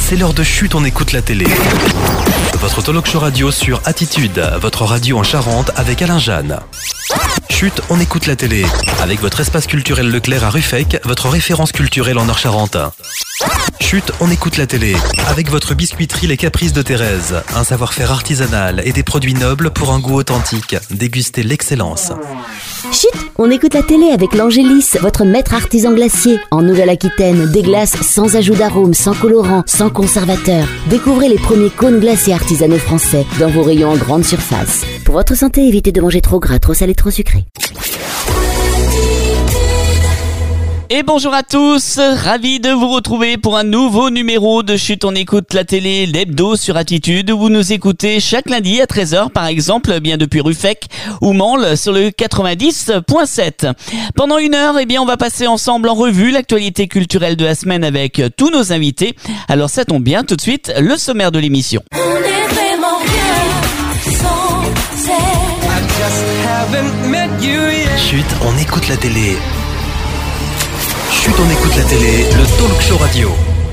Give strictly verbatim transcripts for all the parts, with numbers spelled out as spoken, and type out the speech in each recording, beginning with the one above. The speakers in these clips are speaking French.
c'est l'heure de Chut, on écoute la télé. Votre talk show radio sur Attitude, votre radio en Charente avec Alain Jeanne. Chut, on écoute la télé. Avec votre espace culturel Leclerc à Ruffec, votre référence culturelle en Nord-Charente. Chut, on écoute la télé. Avec votre biscuiterie Les Caprices de Thérèse. Un savoir-faire artisanal et des produits nobles pour un goût authentique. Dégustez l'excellence. Chut, on écoute la télé avec l'Angélis, votre maître artisan glacier. En Nouvelle-Aquitaine, des glaces sans ajout d'arôme, sans colorant, sans conservateur. Découvrez les premiers cônes glacés artisanaux français dans vos rayons en grande surface. Pour votre santé, évitez de manger trop gras, trop salé, trop sucré. Et bonjour à tous, ravi de vous retrouver pour un nouveau numéro de Chut, on écoute la télé, l'hebdo sur Attitude, où vous nous écoutez chaque lundi à treize heures par exemple, bien depuis Ruffec ou Mansle sur le quatre-vingt-dix point sept. Pendant une heure, eh bien, on va passer ensemble en revue l'actualité culturelle de la semaine avec tous nos invités. Alors ça tombe bien, tout de suite, le sommaire de l'émission. On est vraiment bien sans elle. Chut, on écoute la télé. Chut, on écoute la télé, le talk show radio.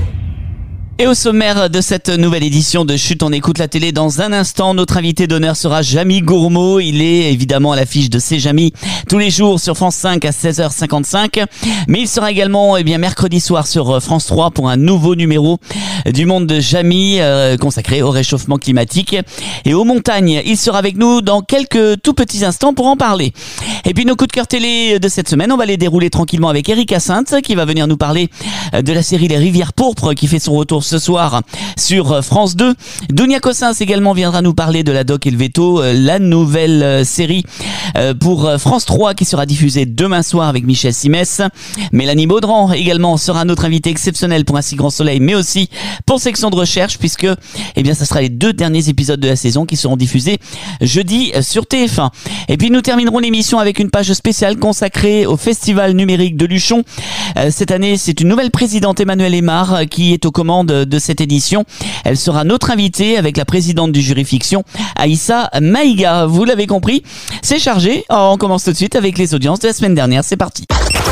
Et au sommaire de cette nouvelle édition de Chut, on écoute la télé dans un instant. Notre invité d'honneur sera Jamy Gourmaud. Il est évidemment à l'affiche de C'est Jamy tous les jours sur France cinq à seize heures cinquante-cinq. Mais il sera également eh bien mercredi soir sur France trois pour un nouveau numéro du Monde de Jamy euh, consacré au réchauffement climatique et aux montagnes. Il sera avec nous dans quelques tout petits instants pour en parler. Et puis nos coups de cœur télé de cette semaine, on va les dérouler tranquillement avec Eric Hyacinthe qui va venir nous parler de la série Les Rivières Pourpres qui fait son retour ce soir sur France deux. Dounia Cossins également viendra nous parler de La Doc et le Veto, la nouvelle série pour France trois qui sera diffusée demain soir avec Michel Simès. Mélanie Baudran également sera notre invitée exceptionnelle pour Un si grand soleil, mais aussi pour Section de recherche, puisque eh bien ça sera les deux derniers épisodes de la saison qui seront diffusés jeudi sur T F un. Et puis nous terminerons l'émission avec une page spéciale consacrée au Festival numérique de Luchon. Cette année, c'est une nouvelle présidente, Emmanuelle Aymar, qui est aux commandes de cette édition. Elle sera notre invitée avec la présidente du jury fiction, Aïssa Maïga. Vous l'avez compris, c'est chargé. Alors, on commence tout de suite avec les audiences de la semaine dernière. C'est parti.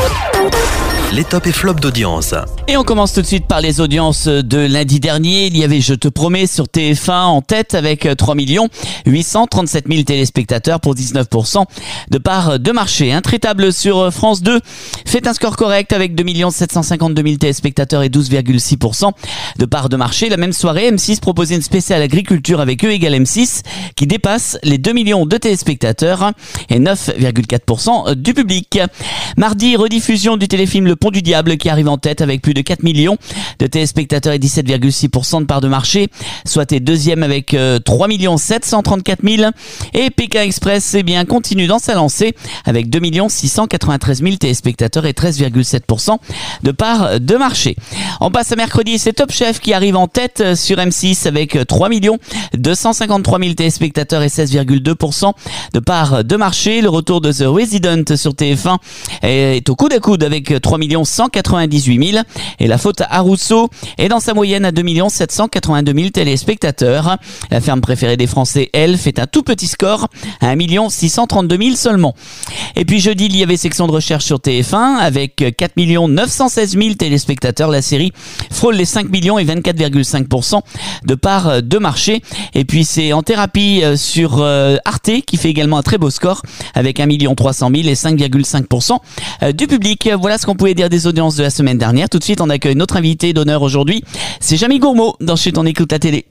Les tops et flops d'audience. Et on commence tout de suite par les audiences de lundi dernier. Il y avait Je te promets sur T F un en tête avec trois millions huit cent trente-sept mille téléspectateurs pour dix-neuf pour cent de part de marché. Intraitable sur France deux fait un score correct avec deux millions sept cent cinquante-deux mille téléspectateurs et douze virgule six pour cent de part de marché. La même soirée, M six proposait une spéciale agriculture avec E égale M six qui dépasse les deux millions de téléspectateurs et neuf virgule quatre pour cent du public. Mardi, rediffusion du téléfilm Le Pont du Diable qui arrive en tête avec plus de quatre millions de téléspectateurs et dix-sept virgule six pour cent de part de marché, soit est deuxième avec euh, trois millions sept cent trente-quatre mille. Et Pékin Express eh bien, continue dans sa lancée avec deux millions six cent quatre-vingt-treize mille téléspectateurs et treize virgule sept pour cent de part de marché. On passe à mercredi, c'est Top Chef qui arrive en tête sur M six avec trois millions deux cent cinquante-trois mille téléspectateurs et seize virgule deux pour cent de part de marché. Le retour de The Resident sur T F un est au coude à coude avec trois millions cent quatre-vingt-dix-huit mille et La Faute à Rousseau est dans sa moyenne à deux millions sept cent quatre-vingt-deux mille téléspectateurs. La ferme préférée des Français, elle, fait un tout petit score à un million six cent trente-deux mille seulement. Et puis jeudi, il y avait Section de recherche sur T F un avec quatre millions neuf cent seize mille téléspectateurs. La série frôle les cinq millions et vingt-quatre virgule cinq pour cent de part de marché. Et puis c'est En thérapie sur Arte qui fait également un très beau score avec un million trois cent mille et cinq virgule cinq pour cent du public. Voilà ce qu'on pouvait dire des audiences de la semaine dernière. Tout de suite, on accueille notre invité d'honneur aujourd'hui. C'est Jamy Gourmaud dans Chut, on écoute la télé.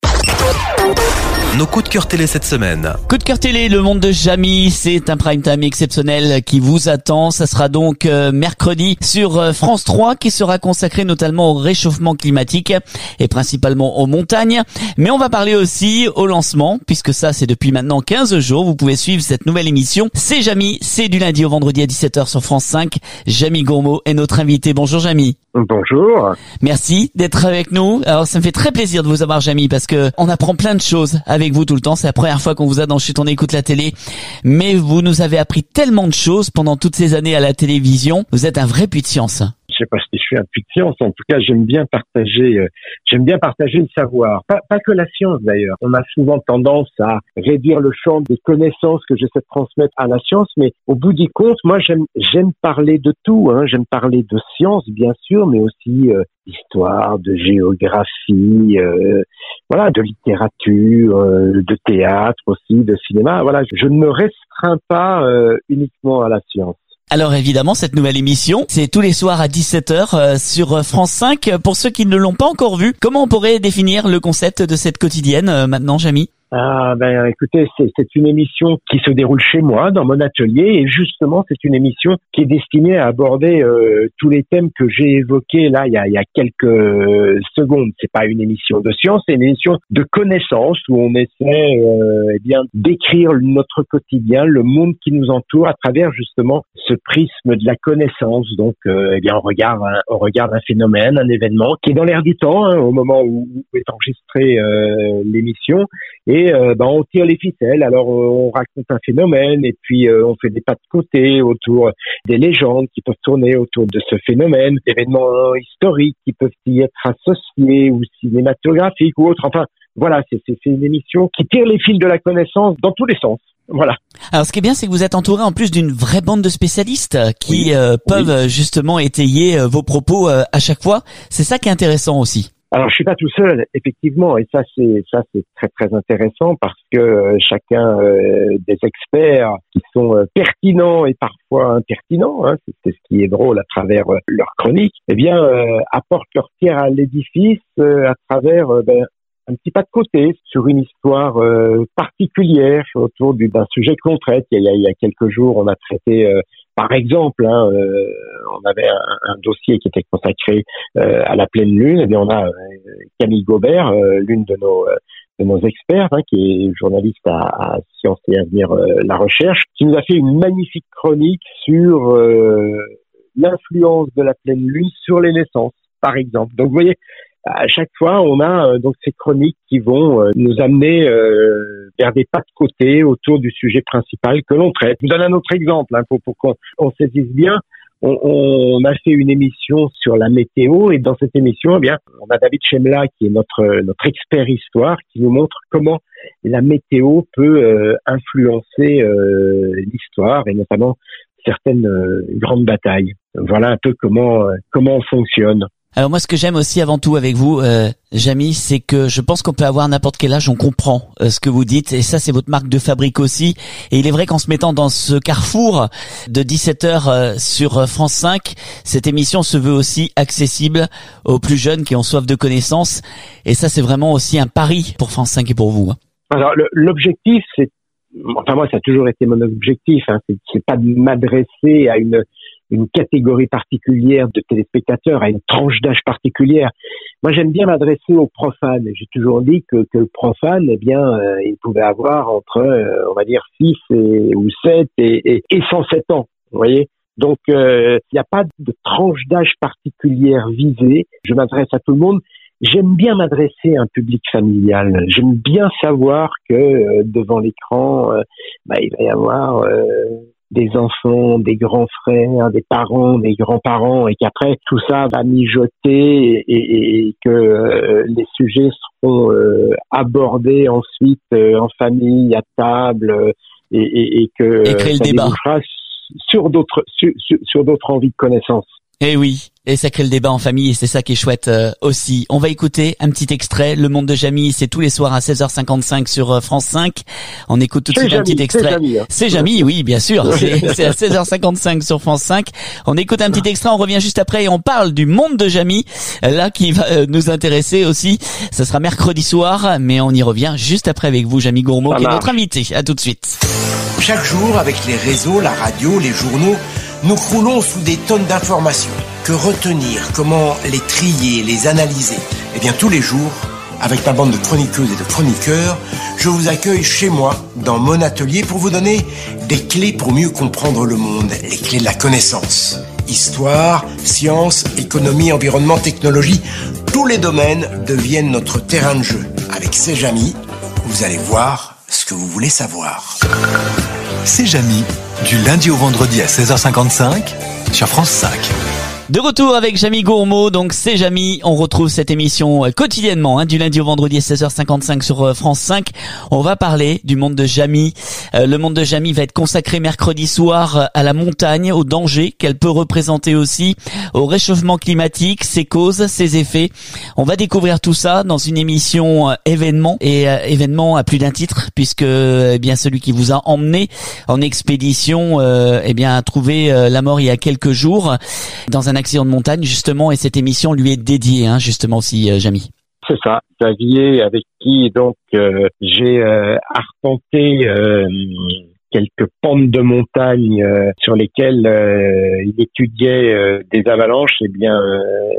Nos coups de cœur télé cette semaine. Coup de cœur télé, le monde de Jamy, c'est un prime time exceptionnel qui vous attend. Ça sera donc euh, mercredi sur euh, France trois qui sera consacré notamment au réchauffement climatique et principalement aux montagnes. Mais on va parler aussi au lancement, puisque ça c'est depuis maintenant quinze jours. Vous pouvez suivre cette nouvelle émission. C'est Jamy, c'est du lundi au vendredi à dix-sept heures sur France cinq. Jamy Gourmaud est notre invité. Bonjour Jamy. Bonjour. Merci d'être avec nous. Alors ça me fait très plaisir de vous avoir Jamy parce que on apprend plein de choses avec vous tout le temps. C'est la première fois qu'on vous a dans Chut, on écoute la télé. Mais vous nous avez appris tellement de choses pendant toutes ces années à la télévision. Vous êtes un vrai puits de science. Je sais pas si je suis un puits de science. En tout cas, j'aime bien partager, euh, j'aime bien partager le savoir. Pas, pas que la science d'ailleurs. On a souvent tendance à réduire le champ des connaissances que j'essaie de transmettre à la science, mais au bout du compte, moi j'aime, j'aime parler de tout. Hein. J'aime parler de science, bien sûr, mais aussi euh, d'histoire, de géographie, euh, voilà, de littérature, euh, de théâtre aussi, de cinéma. Voilà, je ne me restreins pas euh, uniquement à la science. Alors évidemment, cette nouvelle émission, c'est tous les soirs à dix-sept heures euh, sur France cinq. Pour ceux qui ne l'ont pas encore vu, comment on pourrait définir le concept de cette quotidienne euh, maintenant, Jamy ? Ah ben écoutez, c'est, c'est une émission qui se déroule chez moi, dans mon atelier, et justement c'est une émission qui est destinée à aborder euh, tous les thèmes que j'ai évoqués là il y a, il y a quelques secondes. C'est pas une émission de science, c'est une émission de connaissances où on essaie euh, eh bien d'écrire notre quotidien, le monde qui nous entoure à travers justement ce prisme de la connaissance. Donc euh, eh bien on regarde un, on regarde un phénomène, un événement qui est dans l'air du temps hein, au moment où, où est enregistrée euh, l'émission. Et Et euh, ben, on tire les ficelles, alors euh, on raconte un phénomène et puis euh, on fait des pas de côté autour des légendes qui peuvent tourner autour de ce phénomène, d'événements historiques qui peuvent y être associés ou cinématographiques ou autres. Enfin, voilà, c'est, c'est, c'est une émission qui tire les fils de la connaissance dans tous les sens. Voilà. Alors ce qui est bien, c'est que vous êtes entouré en plus d'une vraie bande de spécialistes qui oui. euh, peuvent oui. justement étayer euh, vos propos euh, à chaque fois. C'est ça qui est intéressant aussi. Alors je suis pas tout seul, effectivement, et ça c'est ça c'est très très intéressant parce que euh, chacun euh, des experts qui sont euh, pertinents et parfois impertinents, hein, c'est, c'est ce qui est drôle à travers euh, leur chronique, eh bien euh, apportent leur pierre à l'édifice euh, à travers euh, ben, un petit pas de côté sur une histoire euh, particulière autour du, d'un sujet qu'on traite. Il y a, il y a quelques jours, on a traité euh, par exemple, hein, euh, on avait un, un dossier qui était consacré euh, à la pleine lune. Et bien, on a euh, Camille Gobert, euh, l'une de nos euh, de nos experts, hein, qui est journaliste à, à Sciences et Avenir euh, la Recherche, qui nous a fait une magnifique chronique sur euh, l'influence de la pleine lune sur les naissances, par exemple. Donc, vous voyez, à chaque fois, on a euh, donc ces chroniques qui vont euh, nous amener euh, vers des pas de côté autour du sujet principal que l'on traite. Je vous donne un autre exemple hein, pour, pour qu'on on saisisse bien. On, on a fait une émission sur la météo et dans cette émission, eh bien, on a David Chemla qui est notre notre expert histoire qui nous montre comment la météo peut euh, influencer euh, l'histoire et notamment certaines euh, grandes batailles. Voilà un peu comment euh, comment on fonctionne. Alors moi, ce que j'aime aussi avant tout avec vous, euh, Jamy, c'est que je pense qu'on peut avoir n'importe quel âge, on comprend euh, ce que vous dites, et ça, c'est votre marque de fabrique aussi. Et il est vrai qu'en se mettant dans ce carrefour de dix-sept heures euh, sur France cinq, cette émission se veut aussi accessible aux plus jeunes qui ont soif de connaissances. Et ça, c'est vraiment aussi un pari pour France cinq et pour vous. Alors, le, l'objectif, c'est, enfin moi, ça a toujours été mon objectif, hein, c'est, c'est pas de m'adresser à une une catégorie particulière de téléspectateurs, à une tranche d'âge particulière. Moi, j'aime bien m'adresser aux profanes. J'ai toujours dit que, que le profane, eh bien, euh, il pouvait avoir entre, euh, on va dire, six et, ou sept et, et, et cent sept ans. Vous voyez? Donc, il euh, n'y a pas de tranche d'âge particulière visée. Je m'adresse à tout le monde. J'aime bien m'adresser à un public familial. J'aime bien savoir que euh, devant l'écran, euh, bah, il va y avoir euh, des enfants, des grands frères, des parents, des grands-parents, et qu'après tout ça va mijoter et, et, et que euh, les sujets seront euh, abordés ensuite euh, en famille, à table, euh, et, et, et que et créer ça le débat sur d'autres sur, sur, sur d'autres envies de connaissance. Eh oui, et ça crée le débat en famille et c'est ça qui est chouette euh, aussi. On va écouter un petit extrait. Le Monde de Jamy, c'est tous les soirs à seize heures cinquante-cinq sur euh, France cinq. On écoute tout de suite un petit extrait. C'est Jamy, hein. C'est Jamy, oui, bien sûr. C'est, c'est à seize heures cinquante-cinq sur France cinq. On écoute un petit extrait, on revient juste après et on parle du Monde de Jamy, là qui va euh, nous intéresser aussi. Ça sera mercredi soir, mais on y revient juste après avec vous, Jamy Gourmaud, qui est notre invité. À tout de suite. Chaque jour, avec les réseaux, la radio, les journaux, nous croulons sous des tonnes d'informations. Que retenir? Comment les trier, les analyser? Eh bien, tous les jours, avec ma bande de chroniqueuses et de chroniqueurs, je vous accueille chez moi, dans mon atelier, pour vous donner des clés pour mieux comprendre le monde, les clés de la connaissance. Histoire, sciences, économie, environnement, technologie, tous les domaines deviennent notre terrain de jeu. Avec C'est Jamy, vous allez voir ce que vous voulez savoir. C'est Jamy, du lundi au vendredi à seize heures cinquante-cinq sur France cinq. De retour avec Jamie Gourmaud, donc c'est Jamie, on retrouve cette émission quotidiennement, hein, du lundi au vendredi à seize heures cinquante-cinq sur France cinq. On va parler du monde de Jamie. Euh, le monde de Jamie va être consacré mercredi soir à la montagne, aux dangers qu'elle peut représenter aussi, au réchauffement climatique, ses causes, ses effets. On va découvrir tout ça dans une émission euh, événement, et euh, événement à plus d'un titre, puisque eh bien celui qui vous a emmené en expédition euh, eh bien a trouvé euh, la mort il y a quelques jours dans un accident de montagne justement, et cette émission lui est dédiée hein, justement aussi, euh, Jamie. C'est ça, Xavier, avec qui donc euh, j'ai euh, arpenté euh, quelques pentes de montagne euh, sur lesquelles euh, il étudiait euh, des avalanches. Eh bien, euh,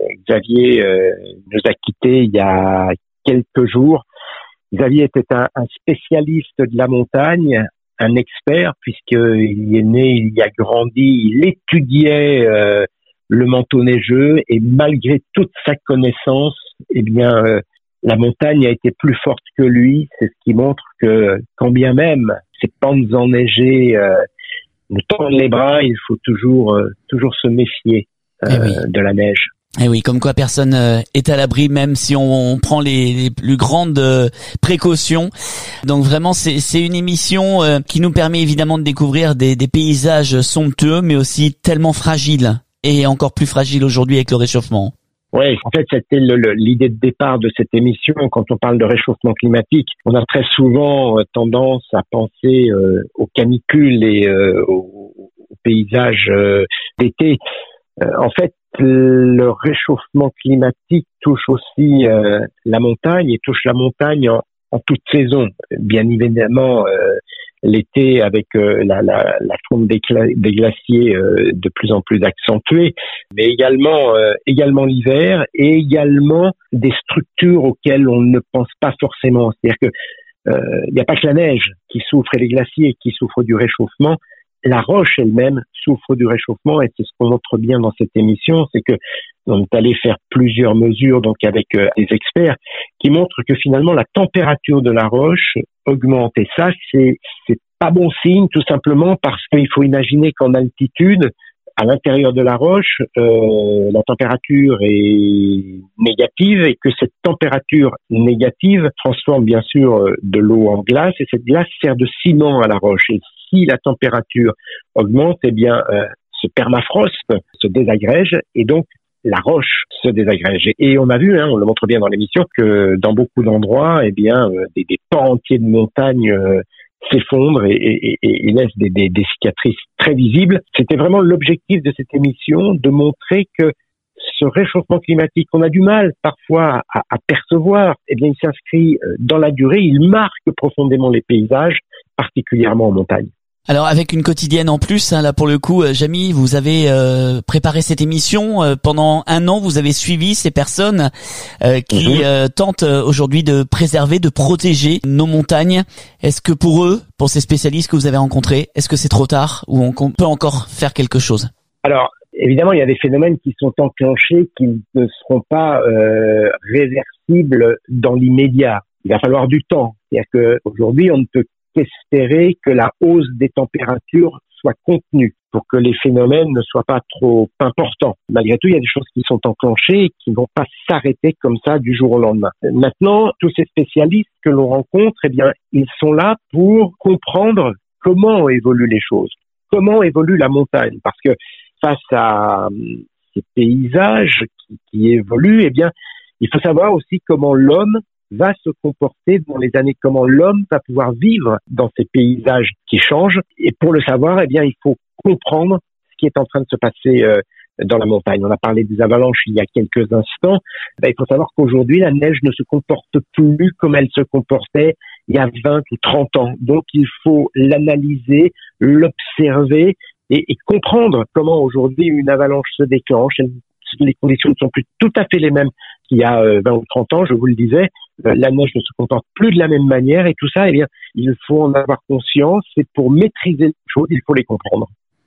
Xavier euh, nous a quittés il y a quelques jours. Xavier était un, un spécialiste de la montagne, un expert, puisqu'il est né, il y a grandi, il étudiait euh, le manteau neigeux, et malgré toute sa connaissance, eh bien, euh, la montagne a été plus forte que lui. C'est ce qui montre que, quand bien même ces pentes enneigées euh, nous tendent les bras, il faut toujours, euh, toujours se méfier euh, eh oui. de la neige. Et oui, comme quoi personne euh, est à l'abri, même si on, on prend les, les plus grandes euh, précautions. Donc vraiment, c'est, c'est une émission euh, qui nous permet évidemment de découvrir des, des paysages somptueux, mais aussi tellement fragiles, et encore plus fragiles aujourd'hui avec le réchauffement. Oui, en fait, c'était le, le, l'idée de départ de cette émission. Quand on parle de réchauffement climatique, on a très souvent euh, tendance à penser euh, aux canicules et euh, aux, aux paysages euh, d'été. Euh, en fait, le réchauffement climatique touche aussi euh, la montagne, et touche la montagne en, en toute saison. Bien évidemment, euh, l'été avec euh, la, la, la fonte des, cla- des glaciers euh, de plus en plus accentuée, mais également euh, également l'hiver, et également des structures auxquelles on ne pense pas forcément. C'est-à-dire que euh, il n'y a pas que la neige qui souffre et les glaciers qui souffrent du réchauffement. La roche elle-même souffre du réchauffement, et c'est ce qu'on montre bien dans cette émission, c'est que on est allé faire plusieurs mesures donc avec euh, des experts qui montrent que finalement la température de la roche augmente, et ça c'est c'est pas bon signe, tout simplement parce qu'il faut imaginer qu'en altitude, à l'intérieur de la roche, euh, la température est négative, et que cette température négative transforme bien sûr de l'eau en glace, et cette glace sert de ciment à la roche. Et si la température augmente, eh bien euh, ce permafrost se désagrège, et donc la roche se désagrège. Et on a vu, hein, on le montre bien dans l'émission, que dans beaucoup d'endroits, eh bien euh, des, des pans entiers de montagnes euh, s'effondrent et, et, et, et laissent des, des, des cicatrices très visibles. C'était vraiment l'objectif de cette émission, de montrer que ce réchauffement climatique qu'on a du mal parfois à, à percevoir, eh bien il s'inscrit dans la durée, il marque profondément les paysages, particulièrement en montagne. Alors avec une quotidienne en plus, hein, là pour le coup, euh, Jamie, vous avez euh, préparé cette émission euh, pendant un an. Vous avez suivi ces personnes euh, qui mmh. euh, tentent euh, aujourd'hui de préserver, de protéger nos montagnes. Est-ce que pour eux, pour ces spécialistes que vous avez rencontrés, est-ce que c'est trop tard, ou on, on peut encore faire quelque chose? Alors évidemment, il y a des phénomènes qui sont enclenchés qui ne seront pas euh, réversibles dans l'immédiat. Il va falloir du temps. C'est-à-dire qu'aujourd'hui, on ne peut qu'espérer que la hausse des températures soit contenue pour que les phénomènes ne soient pas trop importants. Malgré tout, il y a des choses qui sont enclenchées et qui ne vont pas s'arrêter comme ça du jour au lendemain. Maintenant, tous ces spécialistes que l'on rencontre, eh bien, ils sont là pour comprendre comment évoluent les choses, comment évolue la montagne, parce que face à ces paysages qui, qui évoluent, eh bien, il faut savoir aussi comment l'homme va se comporter dans les années, comment l'homme va pouvoir vivre dans ces paysages qui changent. Et pour le savoir, eh bien, il faut comprendre ce qui est en train de se passer euh, dans la montagne. On a parlé des avalanches il y a quelques instants. Ben, il faut savoir qu'aujourd'hui, la neige ne se comporte plus comme elle se comportait il y a vingt ou trente ans. Donc, il faut l'analyser, l'observer et, et comprendre comment aujourd'hui une avalanche se déclenche. Les conditions ne sont plus tout à fait les mêmes qu'il y a vingt ou trente ans, je vous le disais. La neige ne se comporte plus de la même manière, et tout ça, eh bien, il faut en avoir conscience. Et pour maîtriser les choses, il faut les comprendre.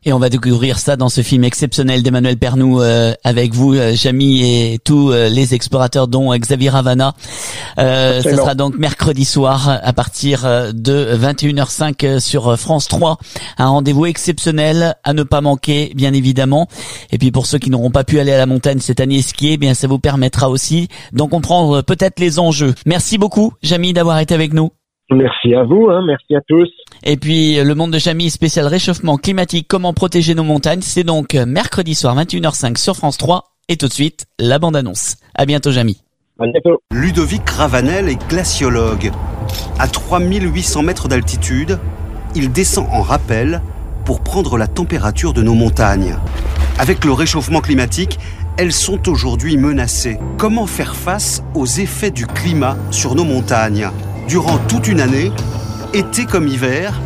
Et on va découvrir ça dans ce film exceptionnel d'Emmanuel Pernoud euh, avec vous, euh, Jamy, et tous euh, les explorateurs, dont euh, Xavier Ravana. Euh, ça sera donc mercredi soir à partir de vingt et une heures cinq sur France trois. Un rendez-vous exceptionnel à ne pas manquer, bien évidemment. Et puis pour ceux qui n'auront pas pu aller à la montagne cette année skier, eh bien ça vous permettra aussi d'en comprendre peut-être les enjeux. Merci beaucoup, Jamy, d'avoir été avec nous. Merci à vous, hein, merci à tous. Et puis le monde de Jamy spécial réchauffement climatique, comment protéger nos montagnes, c'est donc mercredi soir vingt et une heures cinq sur France trois. Et tout de suite, la bande-annonce. À bientôt, Jamy. À bientôt. Ludovic Ravanel est glaciologue. À trois mille huit cents mètres d'altitude, il descend en rappel pour prendre la température de nos montagnes. Avec le réchauffement climatique, elles sont aujourd'hui menacées. Comment faire face aux effets du climat sur nos montagnes ? Durant toute une année, été comme hiver,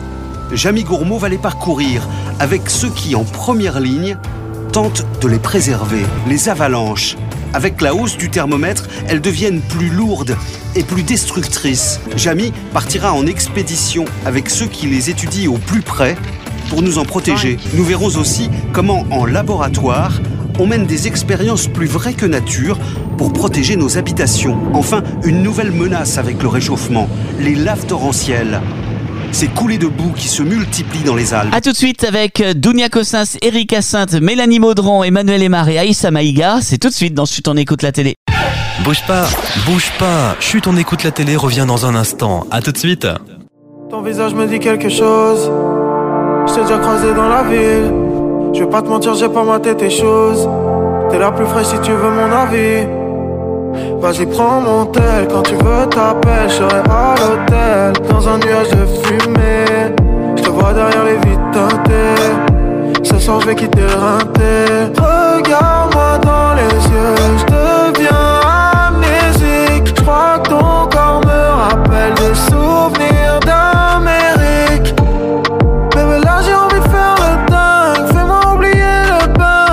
Jamy Gourmaud va les parcourir avec ceux qui, en première ligne, tentent de les préserver. Les avalanches. Avec la hausse du thermomètre, elles deviennent plus lourdes et plus destructrices. Jamy partira en expédition avec ceux qui les étudient au plus près pour nous en protéger. Nous verrons aussi comment, en laboratoire, on mène des expériences plus vraies que nature pour protéger nos habitations. Enfin, une nouvelle menace avec le réchauffement, les laves torrentielles. Ces coulées de boue qui se multiplient dans les Alpes. A tout de suite avec Dounia Cossens, Eric Hyacinthe, Mélanie Maudran, Emmanuel Aymar et Aïssa Maïga. C'est tout de suite dans Chut, on écoute la télé. Bouge pas, bouge pas. Chut, on écoute la télé revient dans un instant. À tout de suite. Ton visage me dit quelque chose. Je t'ai déjà croisé dans la ville. Je vais pas te mentir, j'ai pas maté tes choses. T'es la plus fraîche si tu veux mon avis. Vas-y, prends mon tel, quand tu veux t'appelles. Je serai à l'hôtel, dans un nuage de fumée. Je te vois derrière les vitres teintées. Ce soir je vais quitter le rinté. Regarde-moi dans les yeux, je deviens amnésique. Je crois que ton corps me rappelle des souvenirs d'Amérique. Bébé, là j'ai envie de faire le dingue, fais-moi oublier le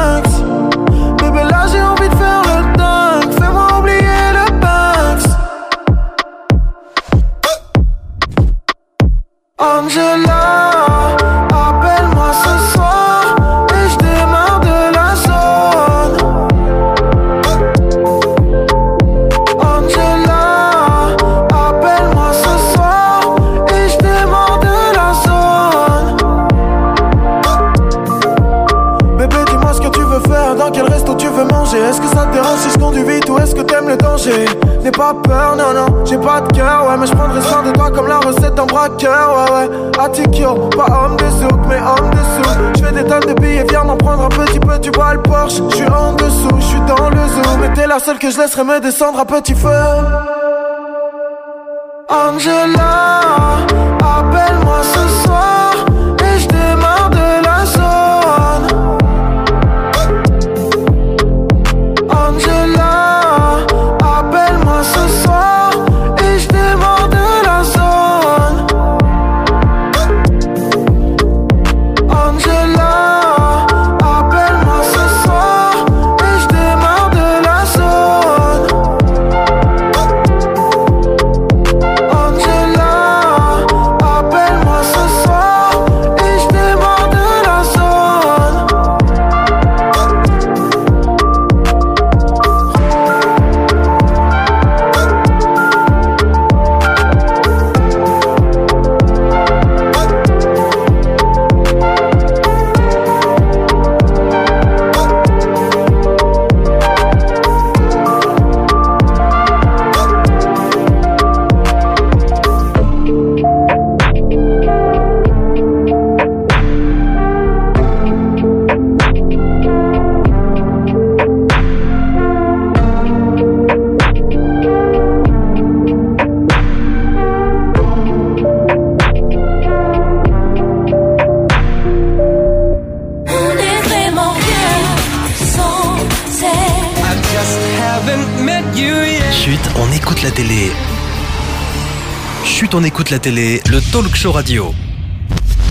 Banks. Bébé, là j'ai envie de faire le dingue, fais-moi oublier le Banks. Angela, appelle-moi ce soir et je démarre de la zone. Angela, appelle-moi ce soir et je démarre de la zone. Bébé, dis-moi ce que tu veux faire, dans quel resto tu veux manger. Est-ce que ça te dérange si je conduis vite ou est-ce que t'aimes le danger? N'aie pas peur, non, non, j'ai pas de cœur, ouais, mais je prendrai soin de toi comme la recette d'un braqueur, ouais, ouais. Attikyo, pas homme de souk, mais homme de souk. Je fais des tonnes de billets, viens m'en prendre un petit peu, tu vois le Porsche. Je suis en dessous, je suis dans le zoo, mais t'es la seule que je laisserai me descendre à petit feu. Angela, appelle-moi ce soir et je démarre de la zone. Angela, appelle-moi ce soir et je démarre de la zone. Angela, appelle-moi ce soir et je démarre de la zone. Angela, appelle-moi ce soir et je démarre de la zone. On est vraiment bien sans elle. I just haven't met you yet. Chut, on écoute la télé. Chut, on écoute la télé, le talk show radio.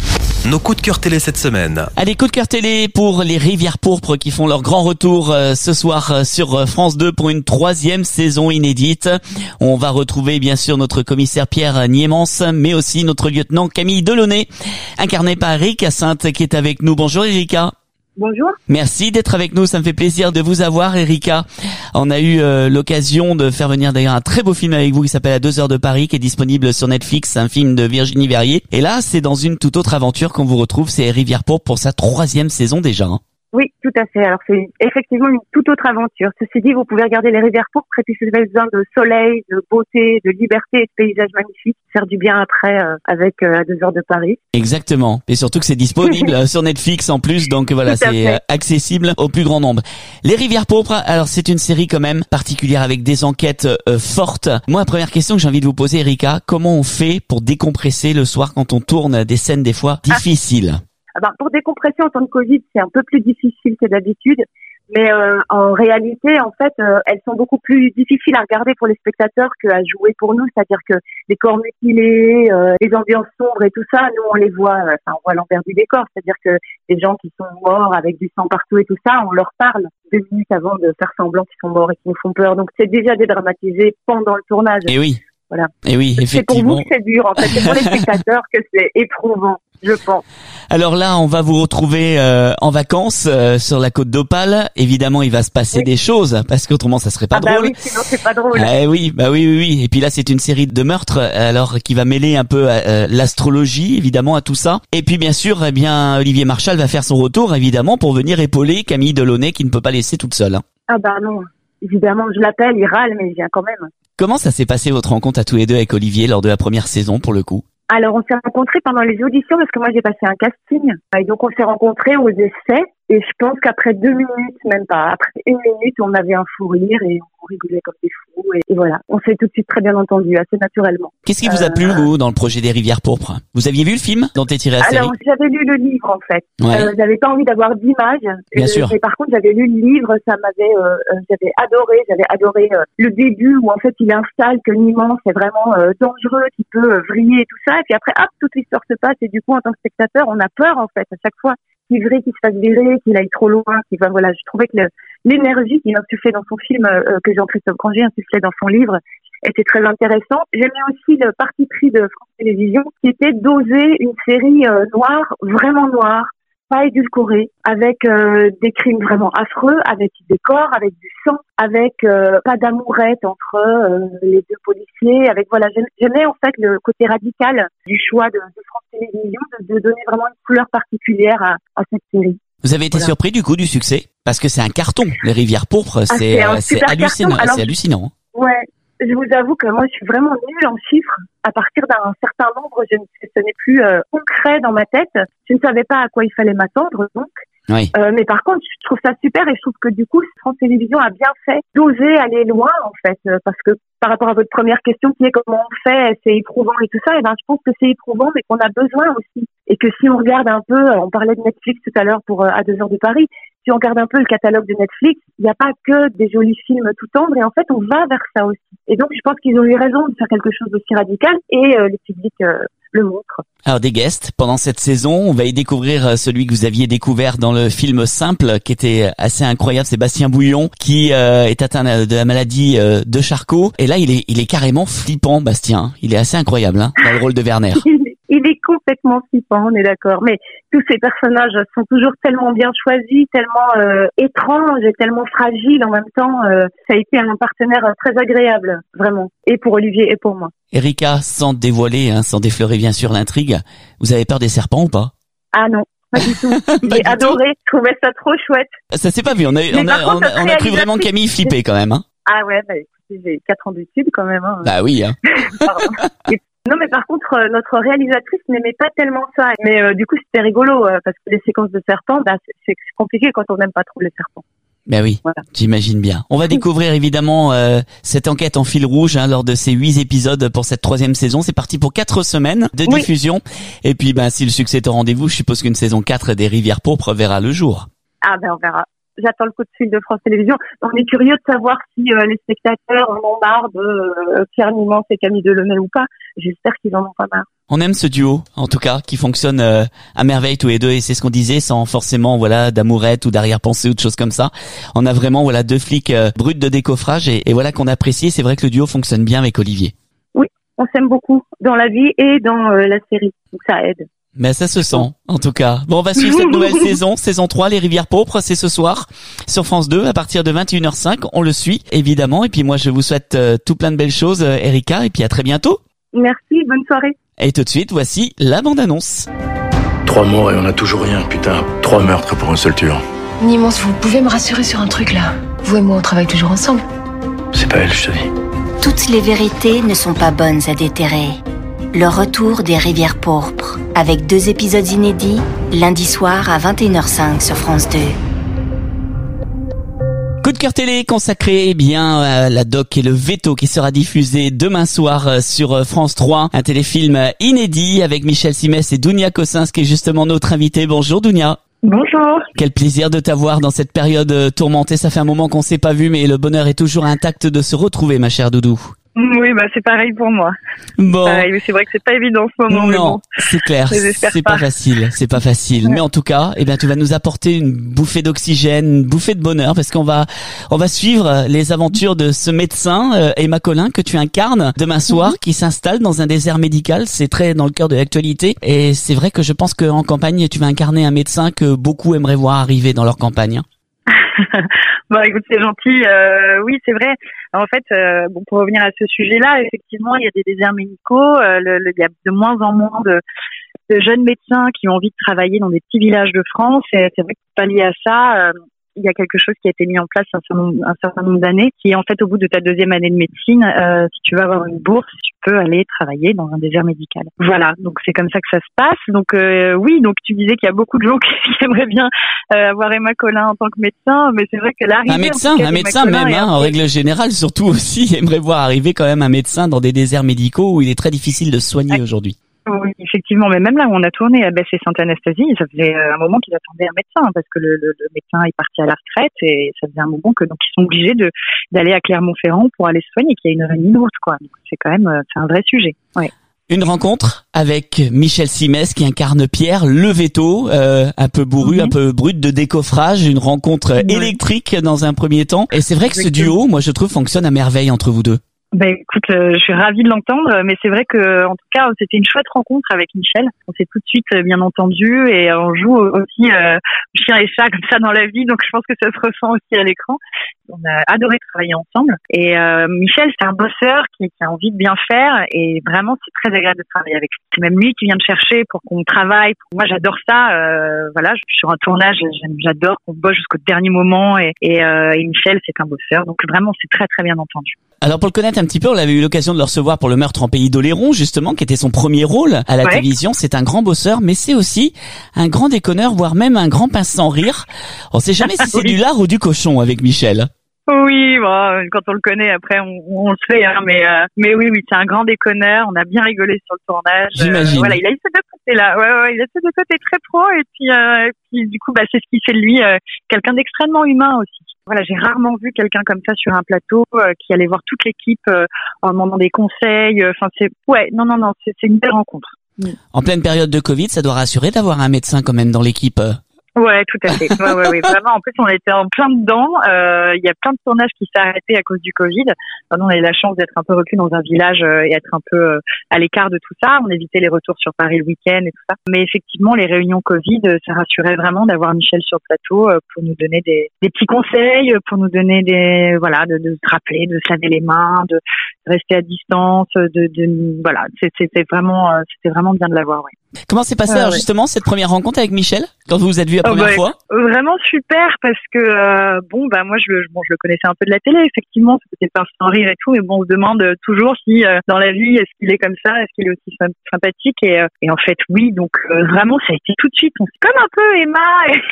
Nos coups de cœur télé cette semaine. Allez, coup de cœur télé pour les Rivières Pourpres qui font leur grand retour euh, ce soir euh, sur euh, France deux pour une troisième saison inédite. On va retrouver bien sûr notre commissaire Pierre Niémans, mais aussi notre lieutenant Camille Delaunay, incarné par Erika Sainte qui est avec nous. Bonjour Erika. Bonjour. Merci d'être avec nous, ça me fait plaisir de vous avoir Erika. On a eu euh, l'occasion de faire venir d'ailleurs un très beau film avec vous qui s'appelle À deux heures de Paris, qui est disponible sur Netflix, un film de Virginie Verrier. Et là, c'est dans une toute autre aventure qu'on vous retrouve, c'est Rivières Pourpres pour sa troisième saison déjà. Hein. Oui, tout à fait. Alors c'est effectivement une toute autre aventure. Ceci dit, vous pouvez regarder les Rivières Pourpres et puis si vous avez besoin de soleil, de beauté, de liberté et de paysages magnifiques, faire du bien après euh, avec euh, À deux heures de Paris. Exactement. Et surtout que c'est disponible sur Netflix en plus, donc voilà, c'est euh, accessible au plus grand nombre. Les Rivières Pourpres, alors c'est une série quand même particulière avec des enquêtes euh, fortes. Moi, la première question que j'ai envie de vous poser, Erika, comment on fait pour décompresser le soir quand on tourne des scènes des fois difficiles? Ah. Ben, pour décompresser en temps de Covid, c'est un peu plus difficile que d'habitude, mais euh, en réalité, en fait, euh, elles sont beaucoup plus difficiles à regarder pour les spectateurs qu'à jouer pour nous. C'est-à-dire que les corps mutilés, euh, les ambiances sombres et tout ça, nous on les voit, euh, enfin on voit l'envers du décor. C'est-à-dire que les gens qui sont morts avec du sang partout et tout ça, on leur parle deux minutes avant de faire semblant qu'ils sont morts et qu'ils nous font peur. Donc c'est déjà dédramatisé pendant le tournage. Et oui. Voilà. Et oui, effectivement. C'est pour vous que c'est dur, en fait. C'est pour les spectateurs que c'est éprouvant, je pense. Alors là, on va vous retrouver euh, en vacances euh, sur la côte d'Opale. Évidemment, il va se passer oui. des choses parce qu'autrement, ça serait pas ah drôle. Bah oui, sinon c'est pas drôle. Eh oui, bah oui, oui, oui. Et puis là, c'est une série de meurtres, alors qui va mêler un peu euh, l'astrologie, évidemment, à tout ça. Et puis, bien sûr, eh bien, Olivier Marchal va faire son retour, évidemment, pour venir épauler Camille Delaunay, qui ne peut pas laisser toute seule. Hein. Ah bah non. Évidemment, je l'appelle, il râle, mais il vient quand même. Comment ça s'est passé votre rencontre à tous les deux avec Olivier lors de la première saison pour le coup? Alors on s'est rencontrés pendant les auditions parce que moi j'ai passé un casting et donc on s'est rencontrés aux essais et je pense qu'après deux minutes, même pas, après une minute on avait un fou rire et on rigolait comme des fous et, et voilà, on s'est tout de suite très bien entendu, assez naturellement. Qu'est-ce qui vous a plu euh... vous dans le projet des Rivières Pourpres? Vous aviez vu le film dont est tiré la série? Alors j'avais lu le livre en fait, ouais. euh, j'avais pas envie d'avoir d'images, bien euh, sûr. Mais par contre j'avais lu le livre, ça m'avait, euh, j'avais adoré, j'avais adoré euh, le début où en fait il installe que Niémans c'est vraiment euh, dangereux, qui peut euh, vriller et tout ça et puis après hop toute l'histoire se passe et du coup en tant que spectateur on a peur en fait à chaque fois qu'il vrille, qu'il se fasse virer, qu'il aille trop loin, qu'il va voilà. Je trouvais que le, l'énergie qu'il insufflait dans son film euh, que Jean-Christophe Granger insufflait dans son livre était très intéressant. J'aimais aussi le parti pris de France Télévisions qui était d'oser une série euh, noire, vraiment noire, pas édulcorée, avec euh, des crimes vraiment affreux, avec des corps, avec du sang, avec euh, pas d'amourette entre euh, les deux policiers, avec voilà, j'aimais en fait le côté radical du choix de, de France Télévisions de, de donner vraiment une couleur particulière à, à cette série. Vous avez été voilà. surpris du coup du succès? Parce que c'est un carton, les Rivières Pourpres, ah, c'est, c'est, c'est hallucinant, Alors, c'est hallucinant. Ouais. Je vous avoue que moi, je suis vraiment nulle en chiffres. À partir d'un certain nombre, je ne, ce n'est plus euh, concret dans ma tête. Je ne savais pas à quoi il fallait m'attendre, donc. Oui. Euh, mais par contre, je trouve ça super et je trouve que du coup, France Télévisions a bien fait d'oser aller loin, en fait, euh, parce que par rapport à votre première question, qui est comment on fait, c'est éprouvant et tout ça, et ben, je pense que c'est éprouvant, mais qu'on a besoin aussi. Et que si on regarde un peu, on parlait de Netflix tout à l'heure pour euh, À deux heures de Paris, si on regarde un peu le catalogue de Netflix, il n'y a pas que des jolis films tout tendres, et en fait, on va vers ça aussi. Et donc, je pense qu'ils ont eu raison de faire quelque chose d'aussi radical, et euh, le public euh, le montre. Alors, des guests, pendant cette saison, on va y découvrir celui que vous aviez découvert dans le film Simple, qui était assez incroyable, Sébastien Bouillon, qui euh, est atteint de la maladie euh, de Charcot. Et là, il est, il est carrément flippant, Bastien. Il est assez incroyable, hein, dans le rôle de Werner. Il est complètement flippant, on est d'accord. Mais tous ces personnages sont toujours tellement bien choisis, tellement euh, étranges et tellement fragiles en même temps. Euh, ça a été un partenaire très agréable, vraiment. Et pour Olivier et pour moi. Erika, sans dévoiler, hein, sans déflorer bien sûr l'intrigue, vous avez peur des serpents ou pas? Ah non. Pas du tout. J'ai adoré. Je trouvais ça trop chouette. Ça s'est pas vu. On a, on a, on a, on a cru vraiment Camille flipper quand même. Hein. Ah ouais, bah écoutez, j'ai quatre ans d'études quand même. Hein. Bah oui. Hein. Et, non, mais par contre, euh, notre réalisatrice n'aimait pas tellement ça. Mais euh, du coup, c'était rigolo euh, parce que les séquences de serpents, bah, c'est, c'est compliqué quand on n'aime pas trop les serpents. Ben oui, voilà. J'imagine bien. On va découvrir évidemment euh, cette enquête en fil rouge hein, lors de ces huit épisodes pour cette troisième saison. C'est parti pour quatre semaines de oui. diffusion. Et puis, ben si le succès est au rendez-vous, je suppose qu'une saison quatre des Rivières Pourpres verra le jour. Ah ben on verra. j'attends le coup de fil de France Télévisions. On est curieux de savoir si euh, les spectateurs en ont marre de euh, Pierre Nimance et Camille Delaunay ou pas. J'espère qu'ils en ont pas marre. On aime ce duo, en tout cas, qui fonctionne euh, à merveille tous les deux, et c'est ce qu'on disait, sans forcément voilà d'amourette ou d'arrière-pensée ou de choses comme ça. On a vraiment voilà deux flics euh, bruts de décoffrage, et, et voilà qu'on apprécie. C'est vrai que le duo fonctionne bien avec Olivier. Oui, on s'aime beaucoup dans la vie et dans euh, la série, donc ça aide. Mais ça se sent, en tout cas. Bon, on va suivre cette nouvelle saison, saison trois, Les Rivières Pourpres, c'est ce soir sur France deux à partir de vingt et une heures cinq. On le suit, évidemment. Et puis moi, je vous souhaite euh, tout plein de belles choses, euh, Erika, et puis à très bientôt. Merci, bonne soirée. Et tout de suite, voici la bande-annonce. Trois morts et on a toujours rien, putain. Trois meurtres pour un seul tueur. Nimance, vous pouvez me rassurer sur un truc là. Vous et moi, on travaille toujours ensemble. C'est pas elle, je te dis. Toutes les vérités ne sont pas bonnes à déterrer. Le retour des Rivières Pourpres, avec deux épisodes inédits, lundi soir à vingt et une heures cinq sur France deux. Coup de cœur télé consacré eh bien à la doc et le veto qui sera diffusé demain soir sur France trois. Un téléfilm inédit avec Michel Simès et Dounia Cossins qui est justement notre invité. Bonjour Dounia. Bonjour. Quel plaisir de t'avoir dans cette période tourmentée. Ça fait un moment qu'on s'est pas vu, mais le bonheur est toujours intact de se retrouver, ma chère Doudou. Oui, bah c'est pareil pour moi. Bon. Pareil, c'est vrai que c'est pas évident en ce moment. Non, mais bon. c'est clair, c'est pas. pas facile, c'est pas facile. Ouais. Mais en tout cas, eh bien, tu vas nous apporter une bouffée d'oxygène, une bouffée de bonheur, parce qu'on va, on va suivre les aventures de ce médecin, euh, Emma Collin, que tu incarnes demain soir, mm-hmm. qui s'installe dans un désert médical. C'est très dans le cœur de l'actualité, et c'est vrai que je pense qu'en campagne, tu vas incarner un médecin que beaucoup aimeraient voir arriver dans leur campagne. Bon, écoute, c'est gentil. Euh, oui, c'est vrai. En fait, euh, bon, pour revenir à ce sujet-là, effectivement, il y a des déserts médicaux. Euh, le, le, il y a de moins en moins de, de jeunes médecins qui ont envie de travailler dans des petits villages de France. Et c'est vrai que pour pallier à ça, euh, il y a quelque chose qui a été mis en place un certain nombre, un certain nombre d'années, qui est en fait au bout de ta deuxième année de médecine, euh, si tu veux avoir une bourse, tu peux aller travailler dans un désert médical. Voilà, donc c'est comme ça que ça se passe. Donc euh, oui, donc tu disais qu'il y a beaucoup de gens qui aimeraient bien euh, avoir Emma Collin en tant que médecin, mais c'est vrai que l'arrivée... Un médecin, cas, un médecin même, hein, en règle générale, surtout aussi, aimerait voir arriver quand même un médecin dans des déserts médicaux où il est très difficile de se soigner aujourd'hui. Oui, effectivement, mais même là où on a tourné à Bessé-Sainte-Anastasie, ça faisait un moment qu'ils attendaient un médecin, parce que le, le, le médecin est parti à la retraite, et ça faisait un moment que donc ils sont obligés de d'aller à Clermont-Ferrand pour aller se soigner, qui a une heure et demie de route, quoi. Donc c'est quand même c'est un vrai sujet. Ouais. Une rencontre avec Michel Simès qui incarne Pierre, le veto, euh, un peu bourru, mm-hmm. un peu brut de décoffrage, une rencontre ouais. électrique dans un premier temps. Et c'est vrai que ce duo, moi je trouve, fonctionne à merveille entre vous deux. Ben écoute, euh, je suis ravie de l'entendre, mais c'est vrai que en tout cas c'était une chouette rencontre avec Michel. On s'est tout de suite bien entendu et on joue aussi euh, chien et chat comme ça dans la vie, donc je pense que ça se ressent aussi à l'écran. On a adoré travailler ensemble et euh, Michel c'est un bosseur qui, qui a envie de bien faire et vraiment c'est très agréable de travailler avec lui. C'est même lui qui vient de chercher pour qu'on travaille. Moi j'adore ça. Euh, voilà, je suis sur un tournage, j'adore qu'on bosse jusqu'au dernier moment et, et, euh, et Michel c'est un bosseur, donc vraiment c'est très très bien entendu. Alors pour le connaître un petit peu, on avait eu l'occasion de le recevoir pour Le Meurtre en Pays d'Oléron, justement, qui était son premier rôle à la ouais. télévision. C'est un grand bosseur, mais c'est aussi un grand déconneur, voire même un grand pince sans rire. On sait jamais si c'est oui. du lard ou du cochon avec Michel. Oui, bon, quand on le connaît, après, on, on le sait, hein, mais, euh, mais oui, oui, c'est un grand déconneur. On a bien rigolé sur le tournage. J'imagine. Euh, voilà, il a eu ces deux côtés-là. Ouais, ouais, il a ces deux côtés très pro, et puis, euh, et puis, du coup, bah, c'est ce qui fait de lui euh, quelqu'un d'extrêmement humain aussi. Voilà, j'ai rarement vu quelqu'un comme ça sur un plateau euh, qui allait voir toute l'équipe euh, en demandant des conseils. Enfin, euh, c'est ouais, non, non, non, c'est, c'est une belle rencontre. Mm. En pleine période de Covid, ça doit rassurer d'avoir un médecin quand même dans l'équipe. Ouais, tout à fait. Ouais, ouais, ouais. Vraiment, en plus, on était en plein dedans. Euh, il y a plein de tournages qui s'est arrêté à cause du Covid. Enfin, nous, on a eu la chance d'être un peu reclus dans un village euh, et être un peu euh, à l'écart de tout ça. On évitait les retours sur Paris le week-end et tout ça. Mais effectivement, les réunions Covid, ça rassurait vraiment d'avoir Michel sur le plateau euh, pour nous donner des, des petits conseils, pour nous donner des, voilà, de, de se rappeler, de se laver les mains, de rester à distance, de, de voilà. C'était vraiment, euh, c'était vraiment bien de l'avoir, ouais. Comment s'est passée euh, alors, justement cette première rencontre avec Michel quand vous vous êtes vu la première oh, bah, fois? Vraiment super parce que euh, bon bah moi je le bon je le connaissais un peu de la télé effectivement, c'était pas sans rire et tout, mais bon on se demande toujours si euh, dans la vie est-ce qu'il est comme ça, est-ce qu'il est aussi sympathique et euh, et en fait oui, donc euh, vraiment ça a été tout de suite, on s'est comme un peu Emma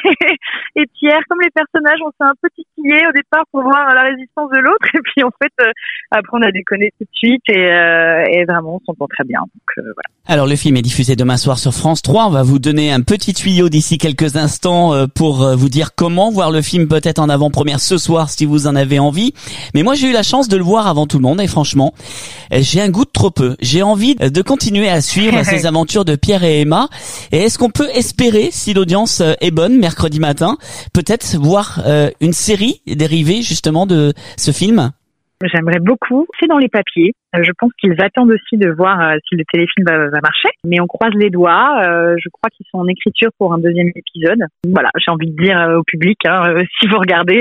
et, et Pierre, comme les personnages, on s'est un peu titillé au départ pour voir la résistance de l'autre et puis en fait euh, après on a déconné tout de suite et, euh, et vraiment on s'entend très bien, donc euh, voilà. Alors le film est diffusé demain soir soir sur France trois. On va vous donner un petit tuyau d'ici quelques instants euh, pour euh, vous dire comment voir le film peut-être en avant-première ce soir si vous en avez envie. Mais moi j'ai eu la chance de le voir avant tout le monde et franchement euh, j'ai un goût de trop peu. J'ai envie de continuer à suivre ces aventures de Pierre et Emma. Et est-ce qu'on peut espérer, si l'audience est bonne mercredi matin, peut-être voir euh, une série dérivée justement de ce film? J'aimerais beaucoup. C'est dans les papiers. Je pense qu'ils attendent aussi de voir euh, si le téléfilm va, va marcher. Mais on croise les doigts. Euh, je crois qu'ils sont en écriture pour un deuxième épisode. Voilà, j'ai envie de dire euh, au public, hein, euh, si vous regardez,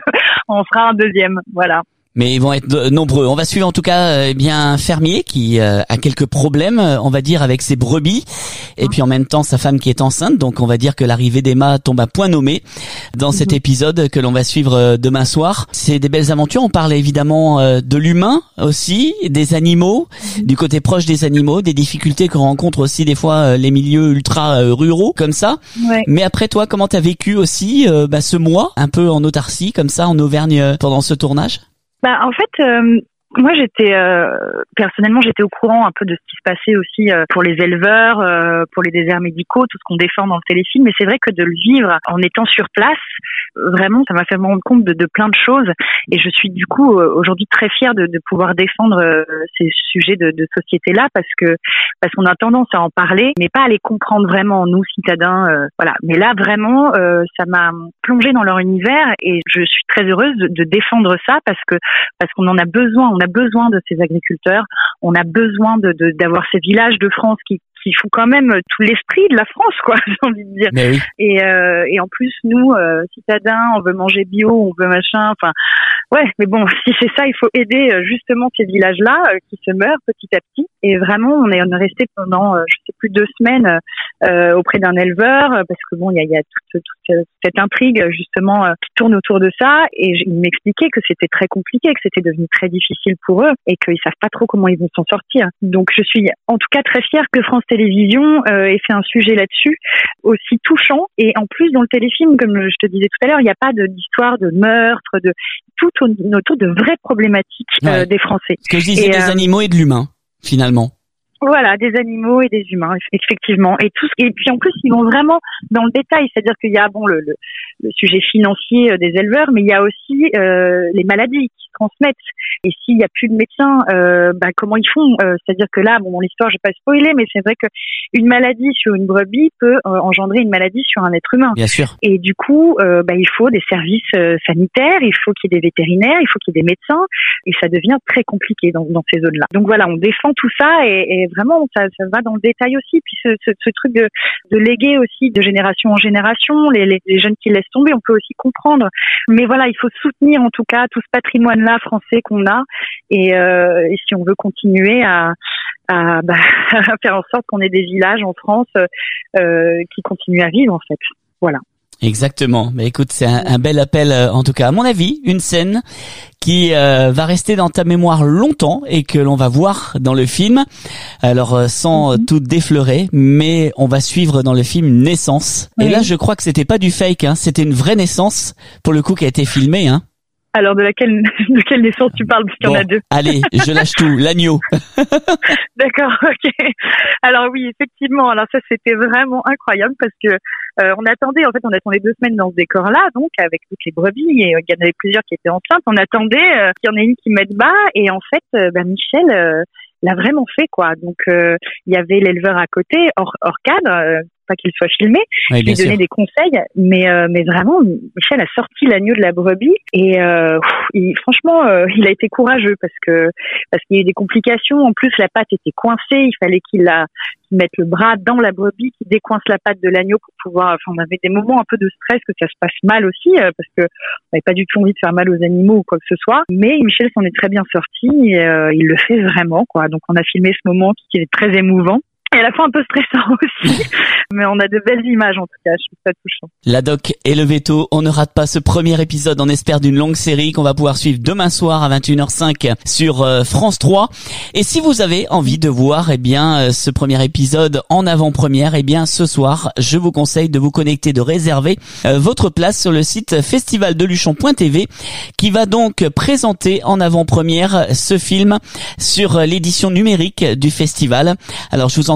on fera un deuxième. Voilà. Mais ils vont être de- nombreux. On va suivre en tout cas euh, eh bien un fermier qui euh, a quelques problèmes, euh, on va dire, avec ses brebis. Et puis en même temps sa femme qui est enceinte. Donc on va dire que l'arrivée d'Emma tombe à point nommé dans cet épisode que l'on va suivre euh, demain soir. C'est des belles aventures. On parle évidemment euh, de l'humain aussi, des animaux, du côté proche des animaux, des difficultés que rencontrent aussi des fois euh, les milieux ultra euh, ruraux comme ça. Ouais. Mais après toi, comment t'as vécu aussi euh, bah, ce mois un peu en autarcie comme ça en Auvergne euh, pendant ce tournage? Bah, en fait, euh, moi, j'étais euh, personnellement, j'étais au courant un peu de ce qui se passait aussi euh, pour les éleveurs, euh, pour les déserts médicaux, tout ce qu'on défend dans le téléfilm. Mais c'est vrai que de le vivre en étant sur place, vraiment, ça m'a fait me rendre compte de, de plein de choses. Et je suis du coup euh, aujourd'hui très fière de, de pouvoir défendre euh, ces sujets de, de société-là, parce que parce qu'on a tendance à en parler, mais pas à les comprendre vraiment, nous citadins. Euh, voilà. Mais là, vraiment, euh, ça m'a plongée dans leur univers et je suis très heureuse de, de défendre ça parce que parce qu'on en a besoin. On a besoin de ces agriculteurs. On a besoin de, de d'avoir ces villages de France qui qui font quand même tout l'esprit de la France, quoi, j'ai envie de dire. Mais oui. Et euh, et en plus, nous, euh, citadins, on veut manger bio, on veut machin, enfin, ouais, mais bon, si c'est ça, il faut aider euh, justement ces villages-là euh, qui se meurent petit à petit. Et vraiment, on est, on est resté pendant, euh, je sais plus, deux semaines euh, auprès d'un éleveur, euh, parce que bon, il y a, il y a toute, toute cette intrigue justement euh, qui tourne autour de ça. Et il m'expliquait que c'était très compliqué, que c'était devenu très difficile pour eux, et qu'ils savent pas trop comment ils vont s'en sortir. Donc, je suis en tout cas très fière que France Télévisions euh, ait fait un sujet là-dessus aussi touchant. Et en plus, dans le téléfilm, comme je te disais tout à l'heure, il n'y a pas de, d'histoire de meurtre, de tout autour de vraies problématiques euh, Ouais. des Français. Ce que je disais Et, des euh, animaux et de l'humain, finalement. Voilà, des animaux et des humains, effectivement. Et tout, et puis en plus, ils vont vraiment dans le détail, c'est-à-dire qu'il y a bon le, le, le sujet financier euh, des éleveurs, mais il y a aussi euh, les maladies qui se transmettent. Et s'il y a plus de médecins, euh, bah, comment ils font euh, C'est-à-dire que là, bon, mon histoire, je vais pas spoiler, mais c'est vrai que une maladie sur une brebis peut euh, engendrer une maladie sur un être humain. Bien sûr. Et du coup, euh, bah, il faut des services euh, sanitaires, il faut qu'il y ait des vétérinaires, il faut qu'il y ait des médecins, et ça devient très compliqué dans, dans ces zones-là. Donc voilà, on défend tout ça, et, et vraiment, ça, ça va dans le détail aussi. Puis ce, ce, ce truc de, de léguer aussi de génération en génération, les, les, les jeunes qui laissent tomber, on peut aussi comprendre. Mais voilà, il faut soutenir en tout cas tout ce patrimoine-là français qu'on a, et, euh, et si on veut continuer à à, bah, à faire en sorte qu'on ait des villages en France euh, qui continuent à vivre en fait. Voilà. Exactement. Mais écoute, c'est un, un bel appel, euh, en tout cas, à mon avis, une scène qui euh, va rester dans ta mémoire longtemps et que l'on va voir dans le film. Alors, euh, sans euh, tout défleurer, mais on va suivre dans le film une naissance. Oui. Et là, je crois que c'était pas du fake, hein, c'était une vraie naissance, pour le coup, qui a été filmée, hein. Alors de laquelle de quelle naissance tu parles, parce qu'il Bon, y en a deux. allez, je lâche tout, l'agneau. D'accord, ok. Alors oui, effectivement, alors ça c'était vraiment incroyable parce que euh, on attendait, en fait, on attendait deux semaines dans ce décor-là, donc avec toutes les brebis, et euh, il y en avait plusieurs qui étaient enceintes. On attendait euh, qu'il y en ait une qui mette bas, et en fait, euh, bah, Michel euh, l'a vraiment fait, quoi. Donc euh, il y avait l'éleveur à côté, hors, hors cadre. Euh, pas qu'il soit filmé, Oui, lui bien donner sûr. des conseils, mais euh, mais vraiment, Michel a sorti l'agneau de la brebis et euh, il, franchement, euh, il a été courageux parce que parce qu'il y a eu des complications. En plus, la patte était coincée, il fallait qu'il la qu'il mette le bras dans la brebis, qu'il décoince la patte de l'agneau pour pouvoir. Enfin, on avait des moments un peu de stress que ça se passe mal aussi euh, parce que on n'avait pas du tout envie de faire mal aux animaux ou quoi que ce soit. Mais Michel s'en est très bien sorti et euh, il le fait vraiment, quoi. Donc, on a filmé ce moment qui est très émouvant. Et à la fois un peu stressant aussi, mais on a de belles images en tout cas, je trouve ça touchant. La doc et le veto, on ne rate pas ce premier épisode, on espère d'une longue série qu'on va pouvoir suivre demain soir à vingt et une heures cinq sur euh, France trois. Et si vous avez envie de voir eh bien euh, ce premier épisode en avant-première, eh bien ce soir, je vous conseille de vous connecter, de réserver euh, votre place sur le site festival de luchon point t v qui va donc présenter en avant-première ce film sur l'édition numérique du festival. Alors je vous encourage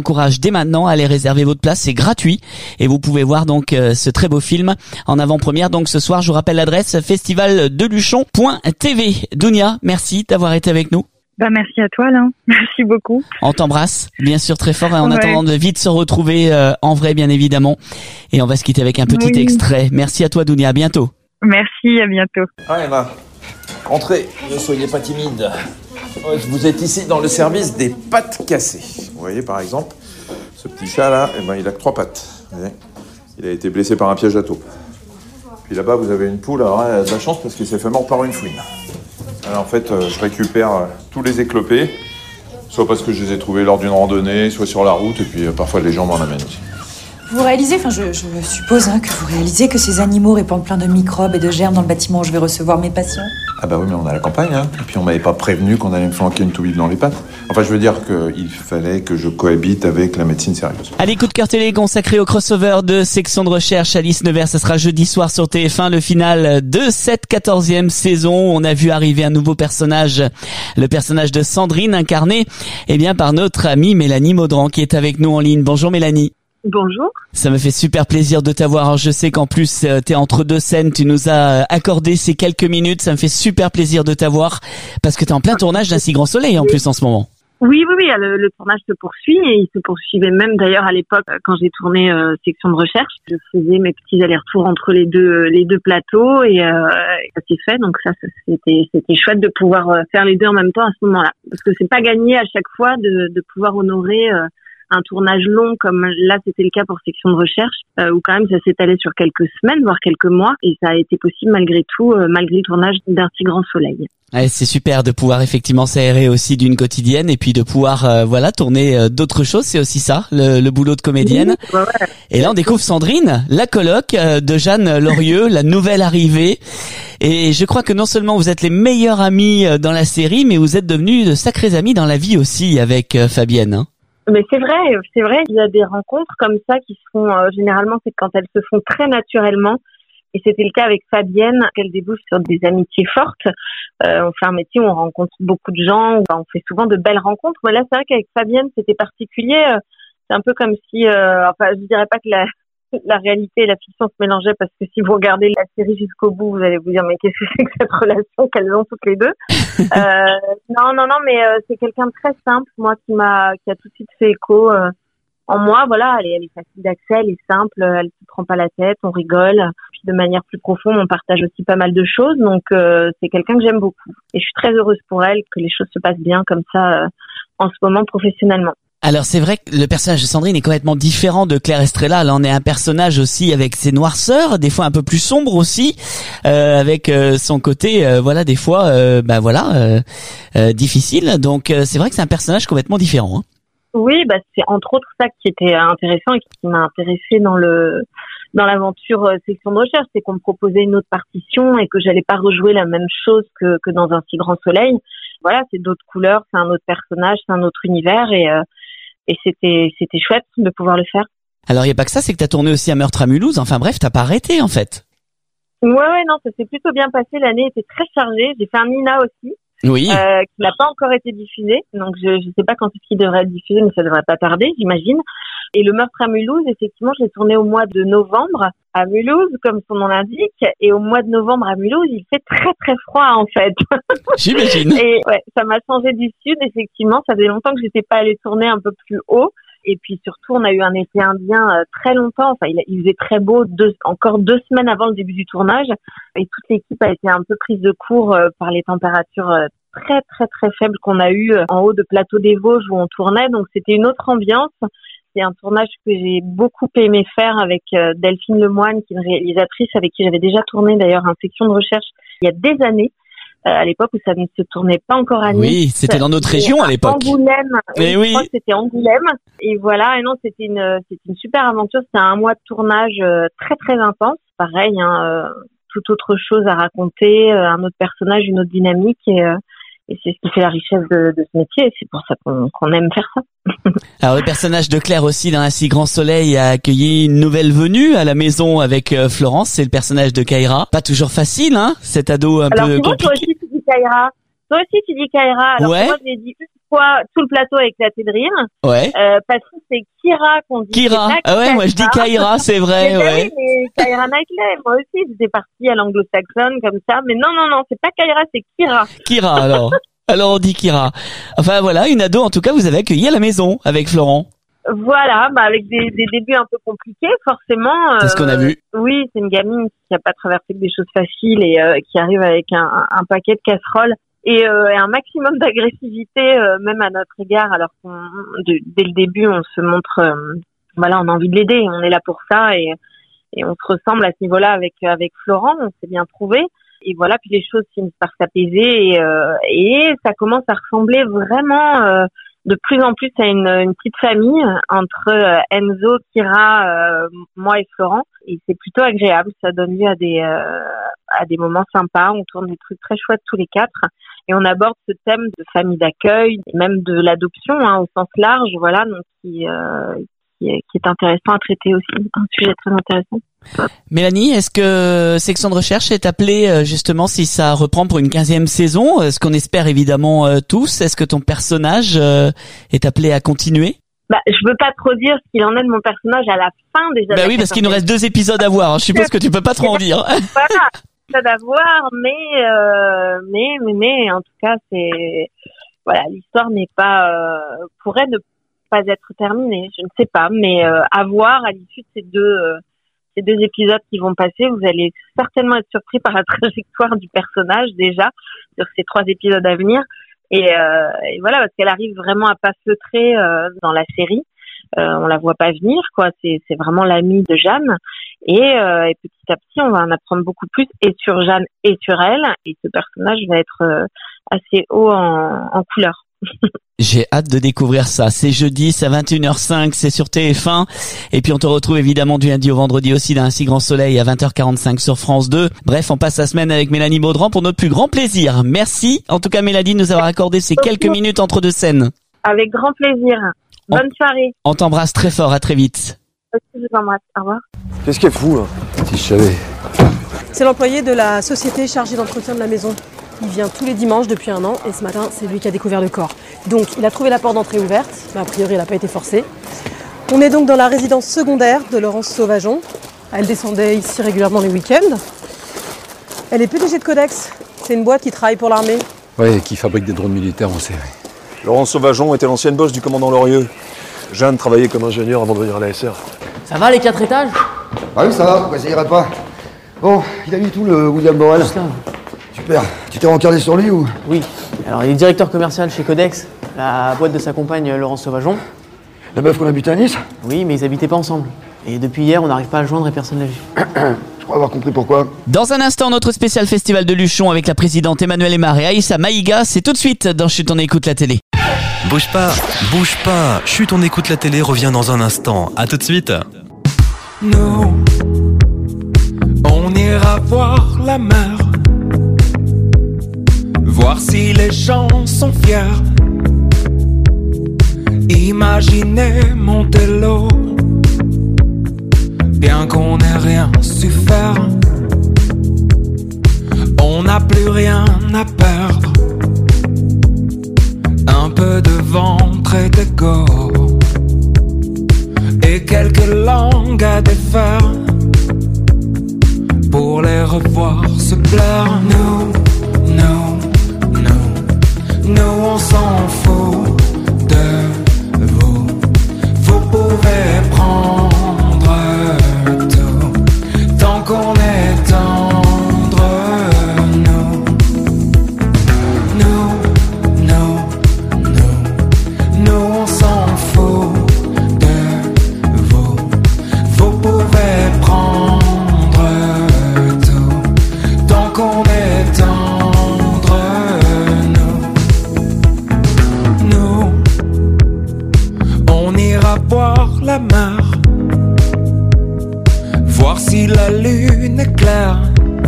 encourage dès maintenant à aller réserver votre place, c'est gratuit et vous pouvez voir donc euh, ce très beau film en avant-première. Donc ce soir, je vous rappelle l'adresse festival de luchon point t v. Dounia, merci d'avoir été avec nous. Bah merci à toi Alain, merci beaucoup. On t'embrasse, bien sûr très fort, et en ouais. attendant de vite se retrouver euh, en vrai bien évidemment. Et on va se quitter avec un petit oui. extrait. Merci à toi Dounia, à bientôt. Merci, à bientôt. Ah Emma, entrez, ne soyez pas timide. Vous êtes ici dans le service des pattes cassées. Vous voyez par exemple, ce petit chat là, eh ben, il a que trois pattes. Vous voyez, il a été blessé par un piège à taupe. Puis là-bas vous avez une poule, alors elle a de la chance parce qu'il s'est fait mordre par une fouine. Alors en fait, euh, je récupère euh, tous les éclopés, soit parce que je les ai trouvés lors d'une randonnée, soit sur la route, et puis euh, parfois les gens m'en amènent aussi. Vous réalisez, enfin je, je suppose hein, que vous réalisez que ces animaux répandent plein de microbes et de germes dans le bâtiment où je vais recevoir mes patients. Ah bah oui, mais on est à la campagne, hein. Et puis on m'avait pas prévenu qu'on allait me flanquer une toubib dans les pattes. Enfin, je veux dire qu'il fallait que je cohabite avec la médecine sérieuse. Allez, coup de cœur télé consacré au crossover de Section de Recherche Alice Nevers. Ça sera jeudi soir sur T F un, le final de cette quatorzième saison. On a vu arriver un nouveau personnage, le personnage de Sandrine, incarné eh bien par notre amie Mélanie Maudran, qui est avec nous en ligne. Bonjour Mélanie. Bonjour. Ça me fait super plaisir de t'avoir. Alors, je sais qu'en plus euh, t'es entre deux scènes, tu nous as accordé ces quelques minutes. Ça me fait super plaisir de t'avoir parce que t'es en plein tournage d'Un si grand soleil en plus en ce moment. Oui, oui, oui. Le, le tournage se poursuit et il se poursuivait même d'ailleurs à l'époque quand j'ai tourné euh, Section de Recherche. Je faisais mes petits allers-retours entre les deux les deux plateaux et, euh, et ça s'est fait. Donc ça, ça c'était c'était chouette de pouvoir euh, faire les deux en même temps à ce moment-là, parce que c'est pas gagné à chaque fois de de pouvoir honorer euh, un tournage long comme là c'était le cas pour Section de Recherche, euh, où quand même ça s'étalait sur quelques semaines voire quelques mois, et ça a été possible malgré tout, euh, malgré le tournage d'Un si grand soleil. Ouais, c'est super de pouvoir effectivement s'aérer aussi d'une quotidienne et puis de pouvoir euh, voilà tourner euh, d'autres choses. C'est aussi ça le, le boulot de comédienne. Oui, ouais, ouais. Et là on découvre Sandrine, la coloc euh, de Jeanne Lorieux, la nouvelle arrivée. Et je crois que non seulement vous êtes les meilleures amies euh, dans la série, mais vous êtes devenues de sacrées amies dans la vie aussi avec euh, Fabienne. Hein. Mais c'est vrai, c'est vrai, il y a des rencontres comme ça qui se font, euh, généralement c'est quand elles se font très naturellement, et c'était le cas avec Fabienne, qu'elle débouche sur des amitiés fortes. Euh, on fait un métier où on rencontre beaucoup de gens, on fait souvent de belles rencontres, mais là c'est vrai qu'avec Fabienne c'était particulier, euh, c'est un peu comme si, euh, enfin je dirais pas que la la réalité et la fiction se mélangeaient, parce que si vous regardez la série jusqu'au bout, vous allez vous dire mais qu'est-ce que c'est que cette relation qu'elles ont toutes les deux. euh, non, non, non, mais euh, c'est quelqu'un de très simple, moi, qui m'a, qui a tout de suite fait écho euh, en moi. Voilà, elle est, elle est facile d'accès, elle est simple, elle se prend pas la tête, on rigole. Puis de manière plus profonde, on partage aussi pas mal de choses, donc euh, c'est quelqu'un que j'aime beaucoup. Et je suis très heureuse pour elle que les choses se passent bien comme ça euh, en ce moment professionnellement. Alors c'est vrai que le personnage de Sandrine est complètement différent de Claire Estrella. Là on est un personnage aussi avec ses noirceurs, des fois un peu plus sombre aussi, euh, avec euh, son côté euh, voilà des fois euh, bah voilà euh, euh, difficile. Donc euh, c'est vrai que c'est un personnage complètement différent. Hein. Oui, bah c'est entre autres ça qui était intéressant et qui m'a intéressé dans le dans l'aventure euh, Section de Recherche, c'est qu'on me proposait une autre partition et que j'allais pas rejouer la même chose que que dans Un si grand soleil. Voilà, c'est d'autres couleurs, c'est un autre personnage, c'est un autre univers, et euh, et c'était c'était chouette de pouvoir le faire. Alors il y a pas que ça, c'est que t'as tourné aussi Un meurtre à Mulhouse. Enfin bref, t'as pas arrêté en fait. Ouais ouais non, ça s'est plutôt bien passé. L'année était très chargée. J'ai fait un Nina aussi. Oui. Euh, qui n'a pas encore été diffusé, donc je je sais pas quand est-ce qu'il devrait être diffusé, mais ça devrait pas tarder, j'imagine. Et Le meurtre à Mulhouse, effectivement, je l'ai tourné au mois de novembre à Mulhouse, comme son nom l'indique, et au mois de novembre à Mulhouse, il fait très très froid en fait. J'imagine. Et ouais, ça m'a changé du sud, effectivement, ça faisait longtemps que j'étais pas allée tourner un peu plus haut. Et puis surtout, on a eu un été indien euh, très longtemps. Enfin, il, il faisait très beau, deux, encore deux semaines avant le début du tournage. Et toute l'équipe a été un peu prise de court euh, par les températures euh, très très très faibles qu'on a eues euh, en haut de Plateau des Vosges où on tournait. Donc c'était une autre ambiance. C'est un tournage que j'ai beaucoup aimé faire avec euh, Delphine Lemoine, qui est une réalisatrice avec qui j'avais déjà tourné d'ailleurs un Section de Recherche il y a des années. Euh, à l'époque où ça ne se tournait pas encore à Nice. Oui, c'était dans notre région à l'époque. Angoulême. Et je oui. crois que c'était Angoulême. Et voilà. Et non, c'était une, c'était une super aventure. C'était un mois de tournage euh, très très intense. Pareil, hein, euh, toute autre chose à raconter, euh, un autre personnage, une autre dynamique. Et, euh, et c'est ce qui fait la richesse de, de ce métier. Et c'est pour ça qu'on, qu'on aime faire ça. Alors le personnage de Claire aussi dans Un si grand soleil a accueilli une nouvelle venue à la maison avec euh, Florence. C'est le personnage de Kaira. Pas toujours facile, hein, cet ado un Alors, peu souvent, compliqué. toi aussi tu dis Kaira. Toi aussi tu dis Kaira. Alors ouais. moi je l'ai dit une pourquoi tout le plateau a éclaté de rire. Ouais. Euh, parce que c'est Kira qu'on dit. Kira. C'est pas Ah ouais, moi je dis Kaira, c'est vrai, mais ouais. Oui, mais Kaira Knightley, moi aussi, j'étais partie à l'anglo-saxonne comme ça. Mais non, non, non, c'est pas Kaira, c'est Kira. Kira, alors. Alors on dit Kira. Enfin voilà, une ado en tout cas vous avez accueilli à la maison avec Florent. Voilà, bah avec des, des débuts un peu compliqués, forcément. C'est ce qu'on a vu. Oui, c'est une gamine qui n'a pas traversé que des choses faciles et euh, qui arrive avec un, un paquet de casseroles et, euh, et un maximum d'agressivité, euh, même à notre égard, alors qu'on de, dès le début on se montre, euh, voilà, on a envie de l'aider, on est là pour ça et, et on se ressemble à ce niveau-là avec avec Florent, on s'est bien trouvé. Et voilà, puis les choses finissent par s'apaiser et, euh, et ça commence à ressembler vraiment euh, de plus en plus à une, une petite famille entre euh, Enzo, Kira, euh, moi et Florent. Et c'est plutôt agréable, ça donne lieu à des euh, à des moments sympas. On tourne des trucs très chouettes tous les quatre et on aborde ce thème de famille d'accueil, et même de l'adoption hein, au sens large. Voilà, donc qui euh, qui est, qui est intéressant à traiter aussi, un sujet très intéressant. Mélanie, est-ce que Section de Recherche est appelée justement si ça reprend pour une quinzième saison? Ce qu'on espère évidemment euh, tous. Est-ce que ton personnage euh, est appelé à continuer? Bah, je veux pas trop dire ce qu'il en est de mon personnage à la fin déjà. Bah oui, parce qu'il nous reste deux épisodes à voir. Hein. Je suppose que tu peux pas trop en dire. Voilà, ça d'avoir, mais, euh, mais, mais, mais, en tout cas, c'est, voilà, l'histoire n'est pas, euh, pourrait ne pas être terminée. Je ne sais pas, mais euh, à voir à l'issue de ces deux, euh, ces deux épisodes qui vont passer, vous allez certainement être surpris par la trajectoire du personnage déjà sur ces trois épisodes à venir. Et, euh, et voilà, parce qu'elle arrive vraiment à pas feutrer euh, dans la série. Euh, on la voit pas venir, quoi. C'est, c'est vraiment l'amie de Jeanne. Et, euh, et petit à petit, on va en apprendre beaucoup plus et sur Jeanne et sur elle. Et ce personnage va être euh, assez haut en, en couleur. J'ai hâte de découvrir ça. C'est jeudi, c'est à vingt et une heures cinq, c'est sur T F un. Et puis on te retrouve évidemment du lundi au vendredi aussi dans Un si grand soleil à vingt heures quarante-cinq sur France deux. Bref, on passe la semaine avec Mélanie Baudran pour notre plus grand plaisir. Merci en tout cas Mélanie de nous avoir accordé ces quelques minutes entre deux scènes. Avec grand plaisir. Bonne on, soirée. On t'embrasse très fort, à très vite. Je vous embrasse, au revoir. Qu'est-ce qu'elle fout, hein Si je savais. C'est l'employé de la société chargée d'entretien de la maison. Il vient tous les dimanches depuis un an et ce matin, c'est lui qui a découvert le corps. Donc, il a trouvé la porte d'entrée ouverte, mais a priori, elle n'a pas été forcée. On est donc dans la résidence secondaire de Laurence Sauvageon. Elle descendait ici régulièrement les week-ends. Elle est P D G de Codex. C'est une boîte qui travaille pour l'armée. Oui, qui fabrique des drones militaires, on sait. Laurence Sauvageon était l'ancienne boss du commandant Lorieux. Jeanne travaillait comme ingénieur avant de venir à la S R. Ça va les quatre étages? Ah oui, ça va, pourquoi ça irait pas? Bon, il a mis tout le William Morel. Super. Tu t'es rencardé sur lui ou? Oui. Alors, il est directeur commercial chez Codex, la boîte de sa compagne Laurence Sauvageon. La meuf qu'on a butée à Nice? Oui, mais ils habitaient pas ensemble. Et depuis hier, on n'arrive pas à le joindre et personne l'a vu. Je crois avoir compris pourquoi. Dans un instant, notre spécial festival de Luchon avec la présidente Emmanuelle Aymar et Aïssa Maïga. C'est tout de suite dans Chut, on écoute la télé. Bouge pas, bouge pas. Chut, on écoute la télé revient dans un instant. À tout de suite. Nous, on ira voir la mer. Voir si les gens sont fiers. Imaginez Montello. Bien qu'on n'ait rien su faire. On n'a plus rien à perdre. Un peu de ventre et d'ego. Et quelques langues à défaire. Pour les revoir se plaire. Nous, nous, nous, nous on s'en fout de vous. Vous pouvez prendre tout tant qu'on est tendre. Nous, nous, nous, nous, nous on s'en fout de vous. Vous pouvez prendre tout tant qu'on est tendre. Nous, nous, on ira voir la mer. Voir si la lune est claire.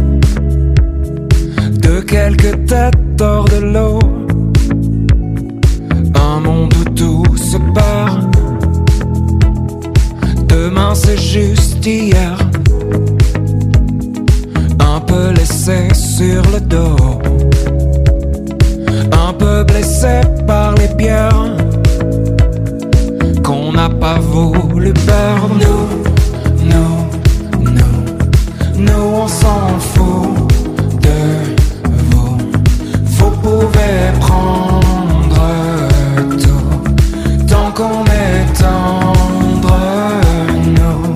De quelques têtes hors de l'eau. Un monde où tout se perd. Demain c'est juste hier. Un peu laissé sur le dos. Un peu blessé par les pierres. n'a pas voulu perdre. Nous, nous, nous, nous on s'en fout de vous. Vous pouvez prendre tout tant qu'on est tendre. Nous,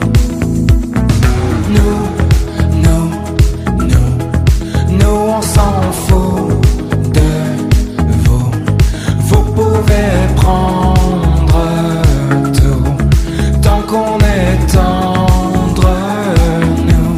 nous, nous, nous, nous on s'en fout de vous. Vous pouvez prendre tout tant qu'on est tendre. Nous.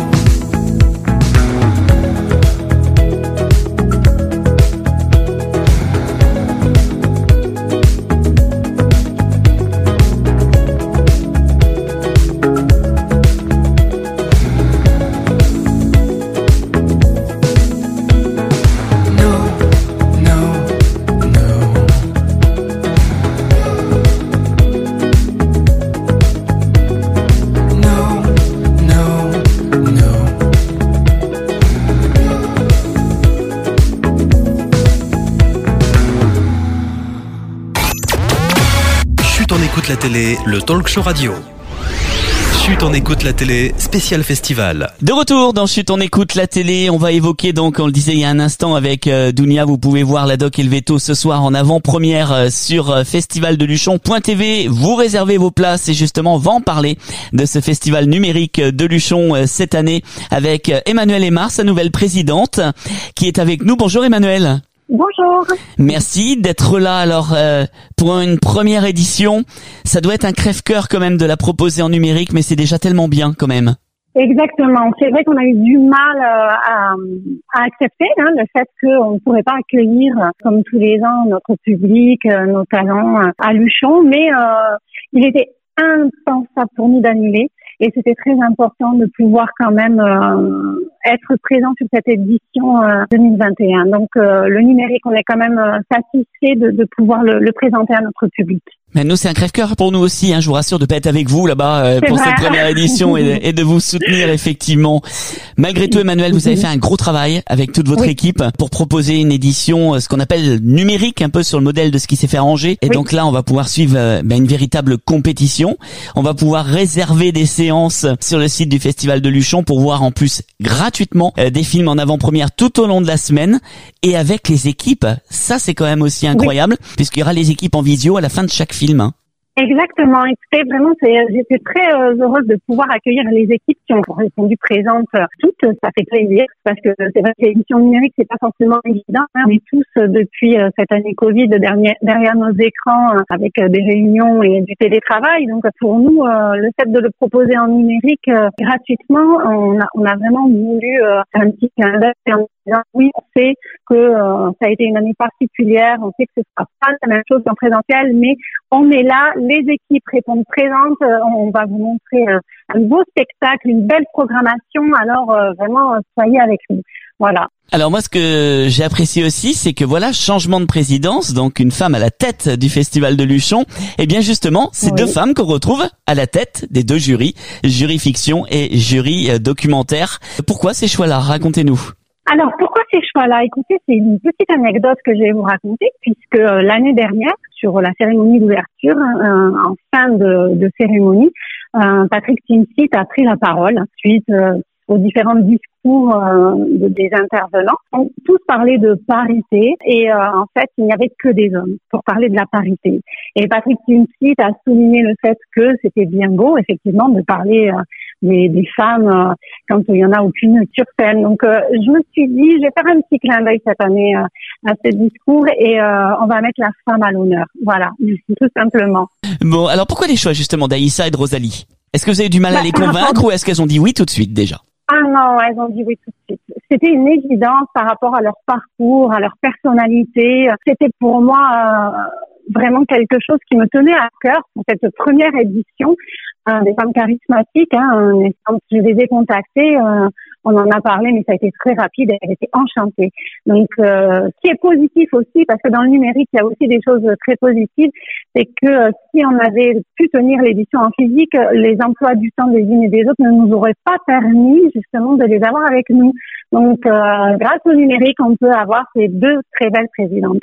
Chut, on écoute la télé, le talk show radio. Chut, on écoute la télé, spécial festival. De retour dans Chut, on écoute la télé. On va évoquer donc, on le disait il y a un instant avec euh, Dounia, vous pouvez voir la doc et le veto ce soir en avant-première euh, sur euh, festivaldeluchon point t v. Vous réservez vos places et justement on va en parler de ce festival numérique de Luchon euh, cette année avec euh, Emmanuelle Aymar, sa nouvelle présidente, qui est avec nous. Bonjour Emmanuelle. Bonjour. Merci d'être là. Alors euh, pour une première édition, ça doit être un crève-cœur quand même de la proposer en numérique, mais c'est déjà tellement bien quand même. Exactement. C'est vrai qu'on a eu du mal euh, à, à accepter hein, le fait qu'on ne pourrait pas accueillir, comme tous les ans, notre public, euh, nos talents euh, à Luchon, mais euh, il était impensable pour nous d'annuler. Et c'était très important de pouvoir quand même euh, être présent sur cette édition euh, deux mille vingt et un. Donc euh, le numérique, on est quand même euh, satisfait de, de pouvoir le, le présenter à notre public. Mais nous, c'est un crève-cœur pour nous aussi. Hein. Je vous rassure de pas être avec vous là-bas euh, pour vrai. Cette première édition et, et de vous soutenir effectivement. Malgré tout, Emmanuelle, vous avez fait un gros travail avec toute votre oui. équipe pour proposer une édition, ce qu'on appelle numérique, un peu sur le modèle de ce qui s'est fait à Angers. Et oui. donc là, on va pouvoir suivre euh, ben, une véritable compétition. On va pouvoir réserver des séances sur le site du Festival de Luchon pour voir en plus gratuitement euh, des films en avant-première tout au long de la semaine et avec les équipes. Ça, c'est quand même aussi incroyable oui. puisqu'il y aura les équipes en visio à la fin de chaque film. Hein. Exactement. Écoutez, vraiment, c'est, j'étais très euh, heureuse de pouvoir accueillir les équipes qui ont répondu présentes euh, toutes. Ça fait plaisir parce que c'est vrai que l'édition numérique, c'est pas forcément évident. Hein. On est tous euh, depuis euh, cette année Covid derrière, derrière nos écrans euh, avec euh, des réunions et du télétravail. Donc pour nous, euh, le fait de le proposer en numérique euh, gratuitement, on a, on a vraiment voulu euh, faire un petit clin d'œil en disant oui, on sait que euh, ça a été une année particulière, on sait que ce sera pas la même chose qu'en présentiel, mais on est là, les équipes répondent présentes, euh, on va vous montrer euh, un beau spectacle, une belle programmation, alors euh, vraiment euh, soyez avec nous. Voilà. Alors moi, ce que j'ai apprécié aussi, c'est que voilà, changement de présidence, donc une femme à la tête du Festival de Luchon. Et bien justement, c'est oui. deux femmes qu'on retrouve à la tête des deux jurys, jury fiction et jury euh, documentaire. Pourquoi ces choix-là? Racontez-nous. Alors, pourquoi ces choix-là? Écoutez, c'est une petite anecdote que je vais vous raconter, puisque euh, l'année dernière, sur la cérémonie d'ouverture, euh, en fin de, de cérémonie, euh, Patrick Timsit a pris la parole suite euh, aux différents discours euh, de, des intervenants. On tous parlaient de parité et euh, en fait, il n'y avait que des hommes pour parler de la parité. Et Patrick Timsit a souligné le fait que c'était bien beau, effectivement, de parler euh, des, des femmes euh, quand il y en a aucune sur scène. Donc, euh, je me suis dit, je vais faire un petit clin d'œil cette année euh, à ce discours et euh, on va mettre la femme à l'honneur. Voilà, tout simplement. Bon, alors pourquoi les choix justement d'Aïssa et de Rosalie? Est-ce que vous avez du mal bah, à les convaincre ou est-ce qu'elles ont dit oui tout de suite déjà? Ah non, elles ont dit oui tout de suite. C'était une évidence par rapport à leur parcours, à leur personnalité. C'était pour moi euh, vraiment quelque chose qui me tenait à cœur pour cette première édition. Euh, des femmes charismatiques, hein, quand je les ai contactées, euh, on en a parlé, mais ça a été très rapide. Elle était enchantée. Donc, euh, ce qui est positif aussi, parce que dans le numérique, il y a aussi des choses très positives, c'est que euh, si on avait pu tenir l'édition en physique, les emplois du temps des unes et des autres ne nous auraient pas permis justement de les avoir avec nous. Donc, euh, grâce au numérique, on peut avoir ces deux très belles présidentes.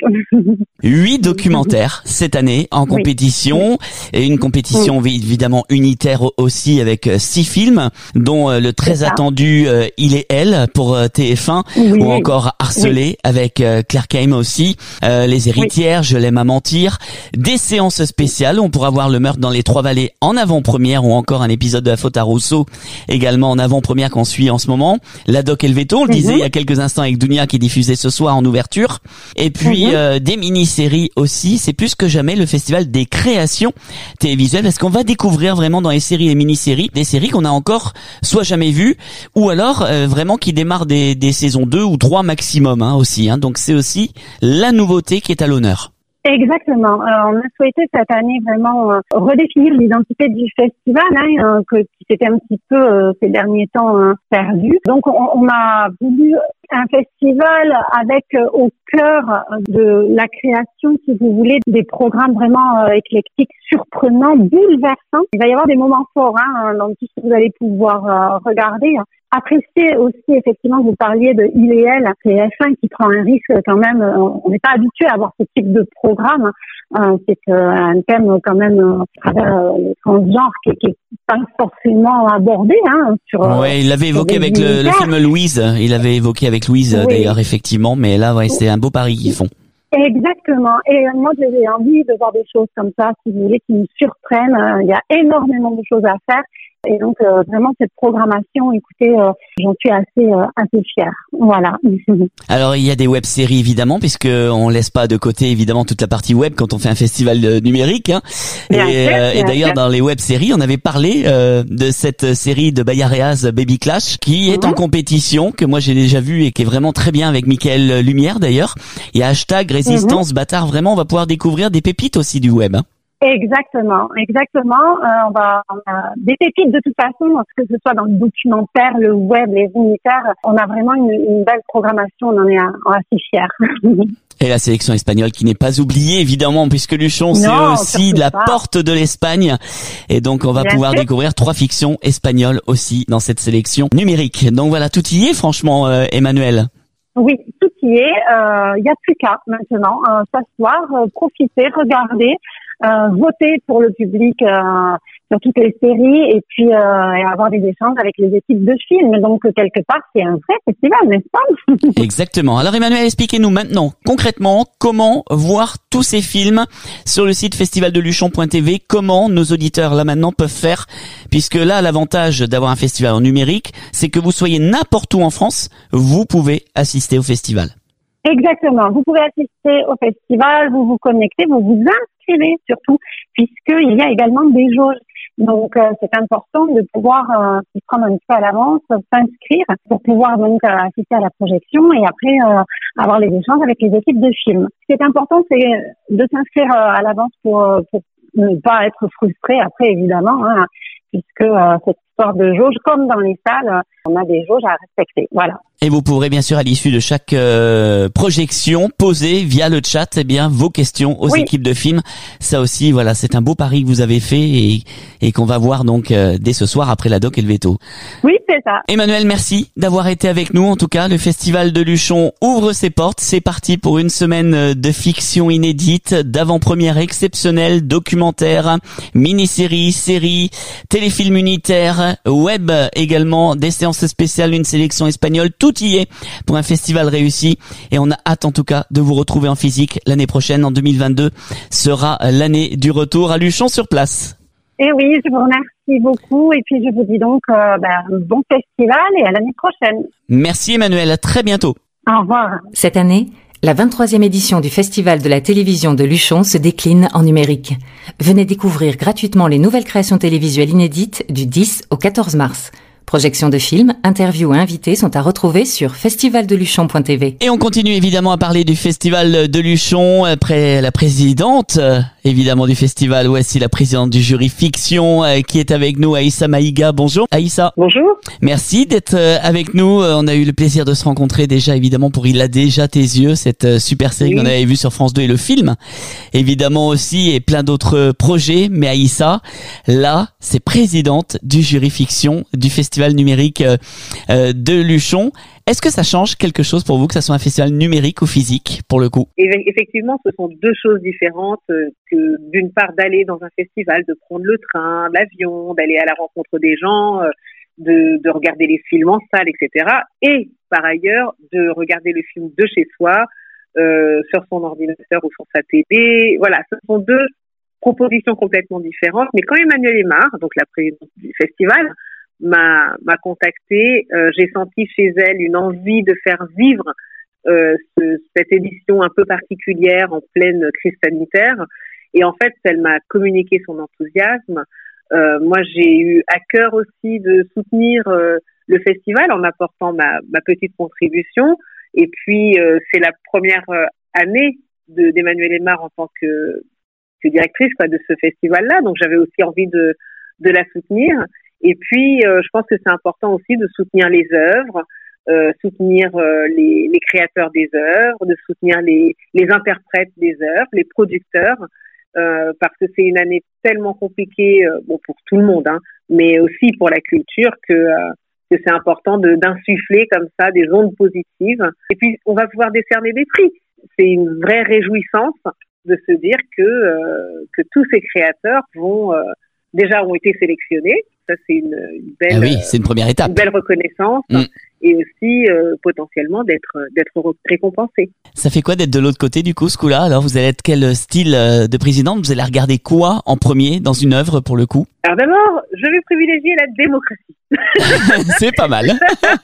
Huit documentaires cette année en compétition, oui. Et une compétition oui. évidemment unitaire aussi avec six films, dont le très attendu euh, Il et Elle pour euh, T F un, oui. ou encore Harcelé oui. avec euh, Claire Kaim aussi, euh, Les Héritières, oui. Je l'aime à mentir, des séances spéciales, on pourra voir Le Meurtre dans les Trois-Vallées en avant-première, ou encore un épisode de La Faute à Rousseau également en avant-première qu'on suit en ce moment, La Doc et le Veto, on le disait mm-hmm. il y a quelques instants avec Dounia qui est diffusé ce soir en ouverture, et puis mm-hmm. euh, des mini-séries aussi. C'est plus que jamais le festival des créations télévisuelles, parce qu'on va découvrir vraiment dans les séries et mini-séries des séries qu'on a encore soit jamais vues, ou alors euh, vraiment qui démarrent des, des saisons deux ou trois maximum hein, aussi. Hein. Donc c'est aussi la nouveauté qui est à l'honneur. Exactement. Euh, on a souhaité cette année vraiment euh, redéfinir l'identité du festival, hein, euh, que, qui s'était un petit peu euh, ces derniers temps hein, perdu. Donc on, on a voulu un festival avec euh, au cœur de la création, si vous voulez, des programmes vraiment euh, éclectiques, surprenants, bouleversants. Il va y avoir des moments forts hein, dans tout ce que vous allez pouvoir euh, regarder. Apprécier aussi, effectivement, vous parliez de Il et Elle, T F un qui prend un risque quand même, on n'est pas habitué à avoir ce type de programme, euh, c'est un thème quand même à travers le transgenre qui n'est pas forcément abordé. Hein, sur, ouais, il l'avait évoqué avec le, le film Louise, il l'avait évoqué avec Louise oui. d'ailleurs, effectivement, mais là, ouais, c'est un beau pari qu'ils font. Exactement. Et moi, j'ai envie de voir des choses comme ça, si vous voulez, qui nous surprennent. Il y a énormément de choses à faire. Et donc, euh, vraiment, cette programmation, écoutez, euh, j'en suis assez euh, assez fière. Voilà. Alors, il y a des web-séries, évidemment, puisque on laisse pas de côté, évidemment, toute la partie web quand on fait un festival numérique. Hein. Bien et, sûr, euh, et d'ailleurs, sûr. Dans les web-séries, on avait parlé euh, de cette série de Bayareaz, Baby Clash, qui est mmh. en compétition, que moi j'ai déjà vu et qui est vraiment très bien avec Mickaël Lumière, d'ailleurs. Il y a hashtag Résistance mmh. Bâtard. Vraiment, on va pouvoir découvrir des pépites aussi du web. Hein. Exactement, exactement. Euh, on va, on a des pépites de toute façon, que ce soit dans le documentaire, le web, les unitaires. On a vraiment une, une belle programmation. On en est assez fiers. Et la sélection espagnole qui n'est pas oubliée, évidemment, puisque Luchon, c'est aussi la pas. porte de l'Espagne. Et donc, on va Bien pouvoir sûr. découvrir trois fictions espagnoles aussi dans cette sélection numérique. Donc voilà, tout y est, franchement, euh, Emmanuel. Oui, tout y est. Il euh, n'y a plus qu'à maintenant euh, s'asseoir, euh, profiter, regarder. Euh, voter pour le public euh, sur toutes les séries et puis euh, et avoir des échanges avec les équipes de films. Donc quelque part, c'est un vrai festival, n'est-ce pas? Exactement. Alors Emmanuel, expliquez-nous maintenant concrètement comment voir tous ces films sur le site festival de luchon point t v. Comment nos auditeurs là maintenant peuvent faire, puisque là l'avantage d'avoir un festival en numérique, c'est que vous soyez n'importe où en France, vous pouvez assister au festival. Exactement. Vous pouvez assister au festival, vous vous connectez, vous vous inscrivez surtout, puisqu'il y a également des jauges. Donc, euh, c'est important de pouvoir euh, s'y prendre un petit peu à l'avance, s'inscrire pour pouvoir donc euh, assister à la projection et après euh, avoir les échanges avec les équipes de films. Ce qui est important, c'est de s'inscrire euh, à l'avance pour, pour ne pas être frustré après, évidemment, hein, puisque euh, cette histoire de jauge, comme dans les salles, on a des jauges à respecter. Voilà. Et vous pourrez bien sûr à l'issue de chaque euh, projection poser via le chat eh bien vos questions aux oui. équipes de films. Ça aussi, voilà, c'est un beau pari que vous avez fait et, et qu'on va voir donc euh, dès ce soir après la Doc et le Veto. Oui, c'est ça. Emmanuel, merci d'avoir été avec nous. En tout cas, le Festival de Luchon ouvre ses portes. C'est parti pour une semaine de fiction inédite, d'avant-première exceptionnelle, documentaire, mini-série, série, téléfilm unitaire, web également, des séances spéciales, une sélection espagnole. Tout y est pour un festival réussi et on a hâte en tout cas de vous retrouver en physique l'année prochaine. En deux mille vingt-deux sera l'année du retour à Luchon sur place. Et oui, je vous remercie beaucoup et puis je vous dis donc euh, ben, bon festival et à l'année prochaine. Merci Emmanuel, à très bientôt. Au revoir. Cette année, la vingt-troisième édition du Festival de la télévision de Luchon se décline en numérique. Venez découvrir gratuitement les nouvelles créations télévisuelles inédites du dix au quatorze mars. Projections de films, interviews et invités sont à retrouver sur festival de luchon point t v. Et on continue évidemment à parler du Festival de Luchon après la présidente évidemment, du festival. Voici la présidente du jury fiction euh, qui est avec nous, Aïssa Maïga. Bonjour Aïssa. Bonjour. Merci d'être euh, avec nous. Euh, on a eu le plaisir de se rencontrer déjà, évidemment, pour Il a déjà tes yeux, cette euh, super série oui. qu'on avait vue sur France deux et le film, évidemment aussi, et plein d'autres projets. Mais Aïssa, là, c'est présidente du jury fiction du festival numérique euh, euh, de Luchon. Est-ce que ça change quelque chose pour vous que ça soit un festival numérique ou physique, pour le coup? Effectivement, ce sont deux choses différentes que, d'une part, d'aller dans un festival, de prendre le train, l'avion, d'aller à la rencontre des gens, de, de regarder les films en salle, et cetera. Et, par ailleurs, de regarder le film de chez soi, euh, sur son ordinateur ou sur sa télé. Voilà, ce sont deux propositions complètement différentes. Mais quand Emmanuelle Aymar, donc la présidente du festival, m'a m'a contactée, euh, j'ai senti chez elle une envie de faire vivre euh, ce, cette édition un peu particulière en pleine crise sanitaire, et en fait elle m'a communiqué son enthousiasme. Euh, moi j'ai eu à cœur aussi de soutenir euh, le festival en apportant ma, ma petite contribution, et puis euh, c'est la première année de d'Emmanuelle Aymar en tant que, que directrice quoi, de ce festival-là, donc j'avais aussi envie de, de la soutenir. Et puis, euh, je pense que c'est important aussi de soutenir les œuvres, euh, soutenir euh, les, les créateurs des œuvres, de soutenir les, les interprètes des œuvres, les producteurs, euh, parce que c'est une année tellement compliquée, euh, bon pour tout le monde, hein, mais aussi pour la culture, que, euh, que c'est important de, d'insuffler comme ça des ondes positives. Et puis, on va pouvoir décerner des prix. C'est une vraie réjouissance de se dire que euh, que tous ces créateurs vont euh, déjà ont été sélectionnés. Ça, c'est une, une belle, ah oui, c'est une première étape. Une belle reconnaissance mmh. et aussi euh, potentiellement d'être d'être récompensé. Ça fait quoi d'être de l'autre côté du coup, ce coup-là? Alors, vous allez être quel style de présidente? Vous allez regarder quoi en premier dans une œuvre pour le coup? Alors d'abord, je vais privilégier la démocratie. C'est pas mal.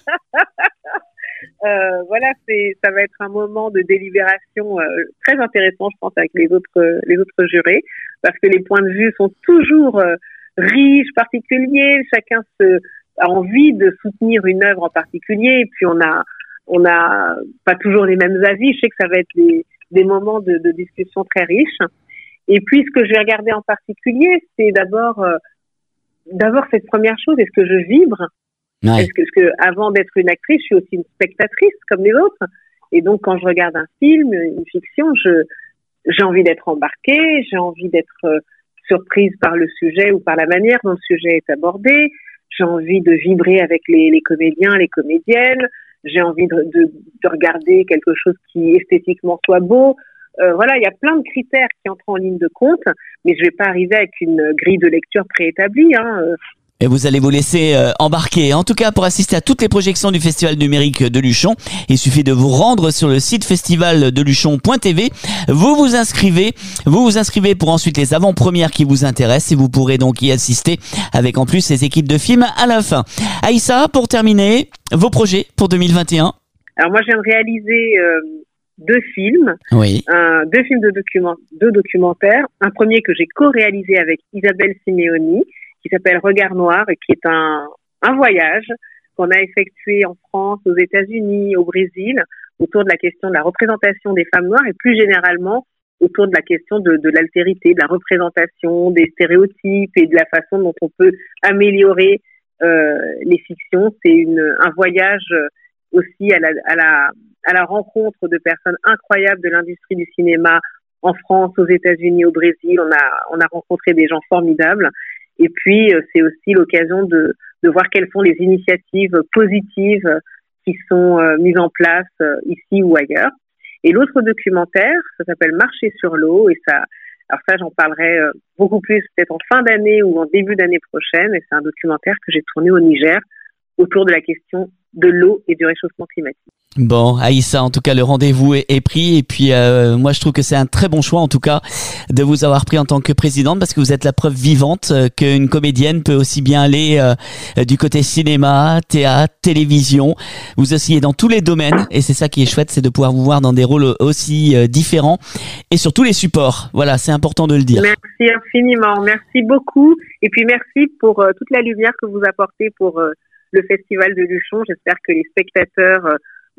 euh, voilà, c'est ça va être un moment de délibération euh, très intéressant, je pense, avec les autres les autres jurés, parce que les points de vue sont toujours euh, riches, particuliers. Chacun se, a envie de soutenir une œuvre en particulier, et puis on a on a pas toujours les mêmes avis. Je sais que ça va être des des moments de, de discussion très riches. Et puis ce que je vais regarder en particulier, c'est d'abord euh, d'abord cette première chose. Est-ce que je vibre? Ouais. Est-ce que, est-ce que avant d'être une actrice, je suis aussi une spectatrice comme les autres? Et donc quand je regarde un film, une fiction, je j'ai envie d'être embarquée, j'ai envie d'être euh, surprise par le sujet ou par la manière dont le sujet est abordé. J'ai envie de vibrer avec les, les comédiens, les comédiennes. J'ai envie de, de, de regarder quelque chose qui esthétiquement soit beau. Euh, voilà, il y a plein de critères qui entrent en ligne de compte, mais je vais pas arriver avec une grille de lecture préétablie, hein. Et vous allez vous laisser euh, embarquer. En tout cas, pour assister à toutes les projections du Festival numérique de Luchon, il suffit de vous rendre sur le site festival de luchon point t v. Vous vous inscrivez, vous vous inscrivez pour ensuite les avant-premières qui vous intéressent, et vous pourrez donc y assister avec en plus les équipes de films à la fin. Aïssa, pour terminer, vos projets pour deux mille vingt et un? Alors moi, je viens de réaliser euh, deux films, oui. un, deux films de document, deux documentaires. Un premier que j'ai co-réalisé avec Isabelle Simeoni, qui s'appelle Regard Noir, et qui est un, un voyage qu'on a effectué en France, aux États-Unis, au Brésil, autour de la question de la représentation des femmes noires, et plus généralement autour de la question de, de l'altérité, de la représentation, des stéréotypes et de la façon dont on peut améliorer euh, les fictions. C'est une, un voyage aussi à la, à la, à la rencontre de personnes incroyables de l'industrie du cinéma en France, aux États-Unis, au Brésil. On a, on a rencontré des gens formidables. Et puis, c'est aussi l'occasion de, de voir quelles sont les initiatives positives qui sont euh, mises en place euh, ici ou ailleurs. Et l'autre documentaire, ça s'appelle Marcher sur l'eau. Et ça, alors ça, j'en parlerai euh, beaucoup plus peut-être en fin d'année ou en début d'année prochaine. Et c'est un documentaire que j'ai tourné au Niger autour de la question de l'eau et du réchauffement climatique. Bon, Aïssa, en tout cas, le rendez-vous est, est pris. Et puis, euh, moi, je trouve que c'est un très bon choix, en tout cas, de vous avoir pris en tant que présidente, parce que vous êtes la preuve vivante euh, qu'une comédienne peut aussi bien aller euh, du côté cinéma, théâtre, télévision. Vous oscillez dans tous les domaines, et c'est ça qui est chouette, c'est de pouvoir vous voir dans des rôles aussi euh, différents, et sur tous les supports. Voilà, c'est important de le dire. Merci infiniment, merci beaucoup. Et puis, merci pour euh, toute la lumière que vous apportez pour euh, le Festival de Luchon. J'espère que les spectateurs euh,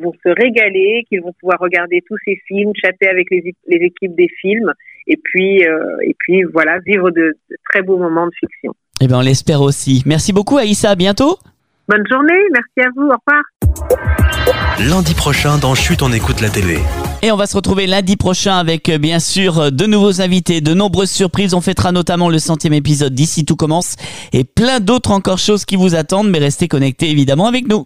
vont se régaler, qu'ils vont pouvoir regarder tous ces films, chatter avec les, les équipes des films, et puis, euh, et puis voilà, vivre de, de très beaux moments de fiction. Eh bien, on l'espère aussi. Merci beaucoup, Aïssa. À bientôt. Bonne journée. Merci à vous. Au revoir. Lundi prochain, dans Chut, on écoute la télé. Et on va se retrouver lundi prochain avec, bien sûr, de nouveaux invités, de nombreuses surprises. On fêtera notamment le centième épisode d'Ici Tout Commence et plein d'autres encore choses qui vous attendent. Mais restez connectés, évidemment, avec nous.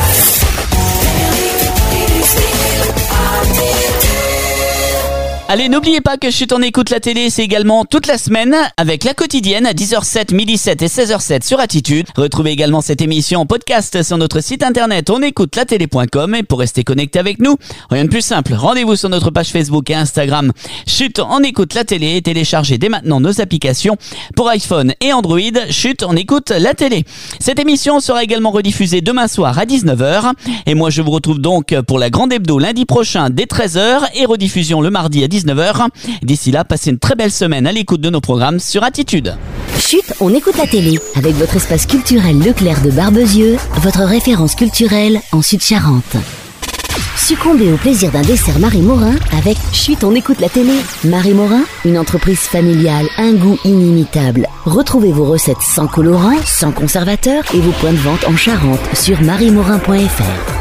Allez, n'oubliez pas que Chut, on écoute la télé, c'est également toute la semaine avec la quotidienne à dix heures sept, midi sept et seize heures sept sur Attitude. Retrouvez également cette émission en podcast sur notre site internet onécoutelatélé point com et pour rester connecté avec nous, rien de plus simple, rendez-vous sur notre page Facebook et Instagram Chut, on écoute la télé et téléchargez dès maintenant nos applications pour iPhone et Android. Chut, on écoute la télé. Cette émission sera également rediffusée demain soir à dix-neuf heures et moi je vous retrouve donc pour la grande hebdo lundi prochain dès treize heures et rediffusion le mardi à dix-neuf heures. D'ici là, passez une très belle semaine à l'écoute de nos programmes sur Attitude. Chut, on écoute la télé avec votre espace culturel Leclerc de Barbezieux, votre référence culturelle en Sud-Charente. Succombez au plaisir d'un dessert Marie Morin avec Chut, on écoute la télé. Marie Morin, une entreprise familiale, un goût inimitable. Retrouvez vos recettes sans colorant, sans conservateur et vos points de vente en Charente sur marie morin point f r.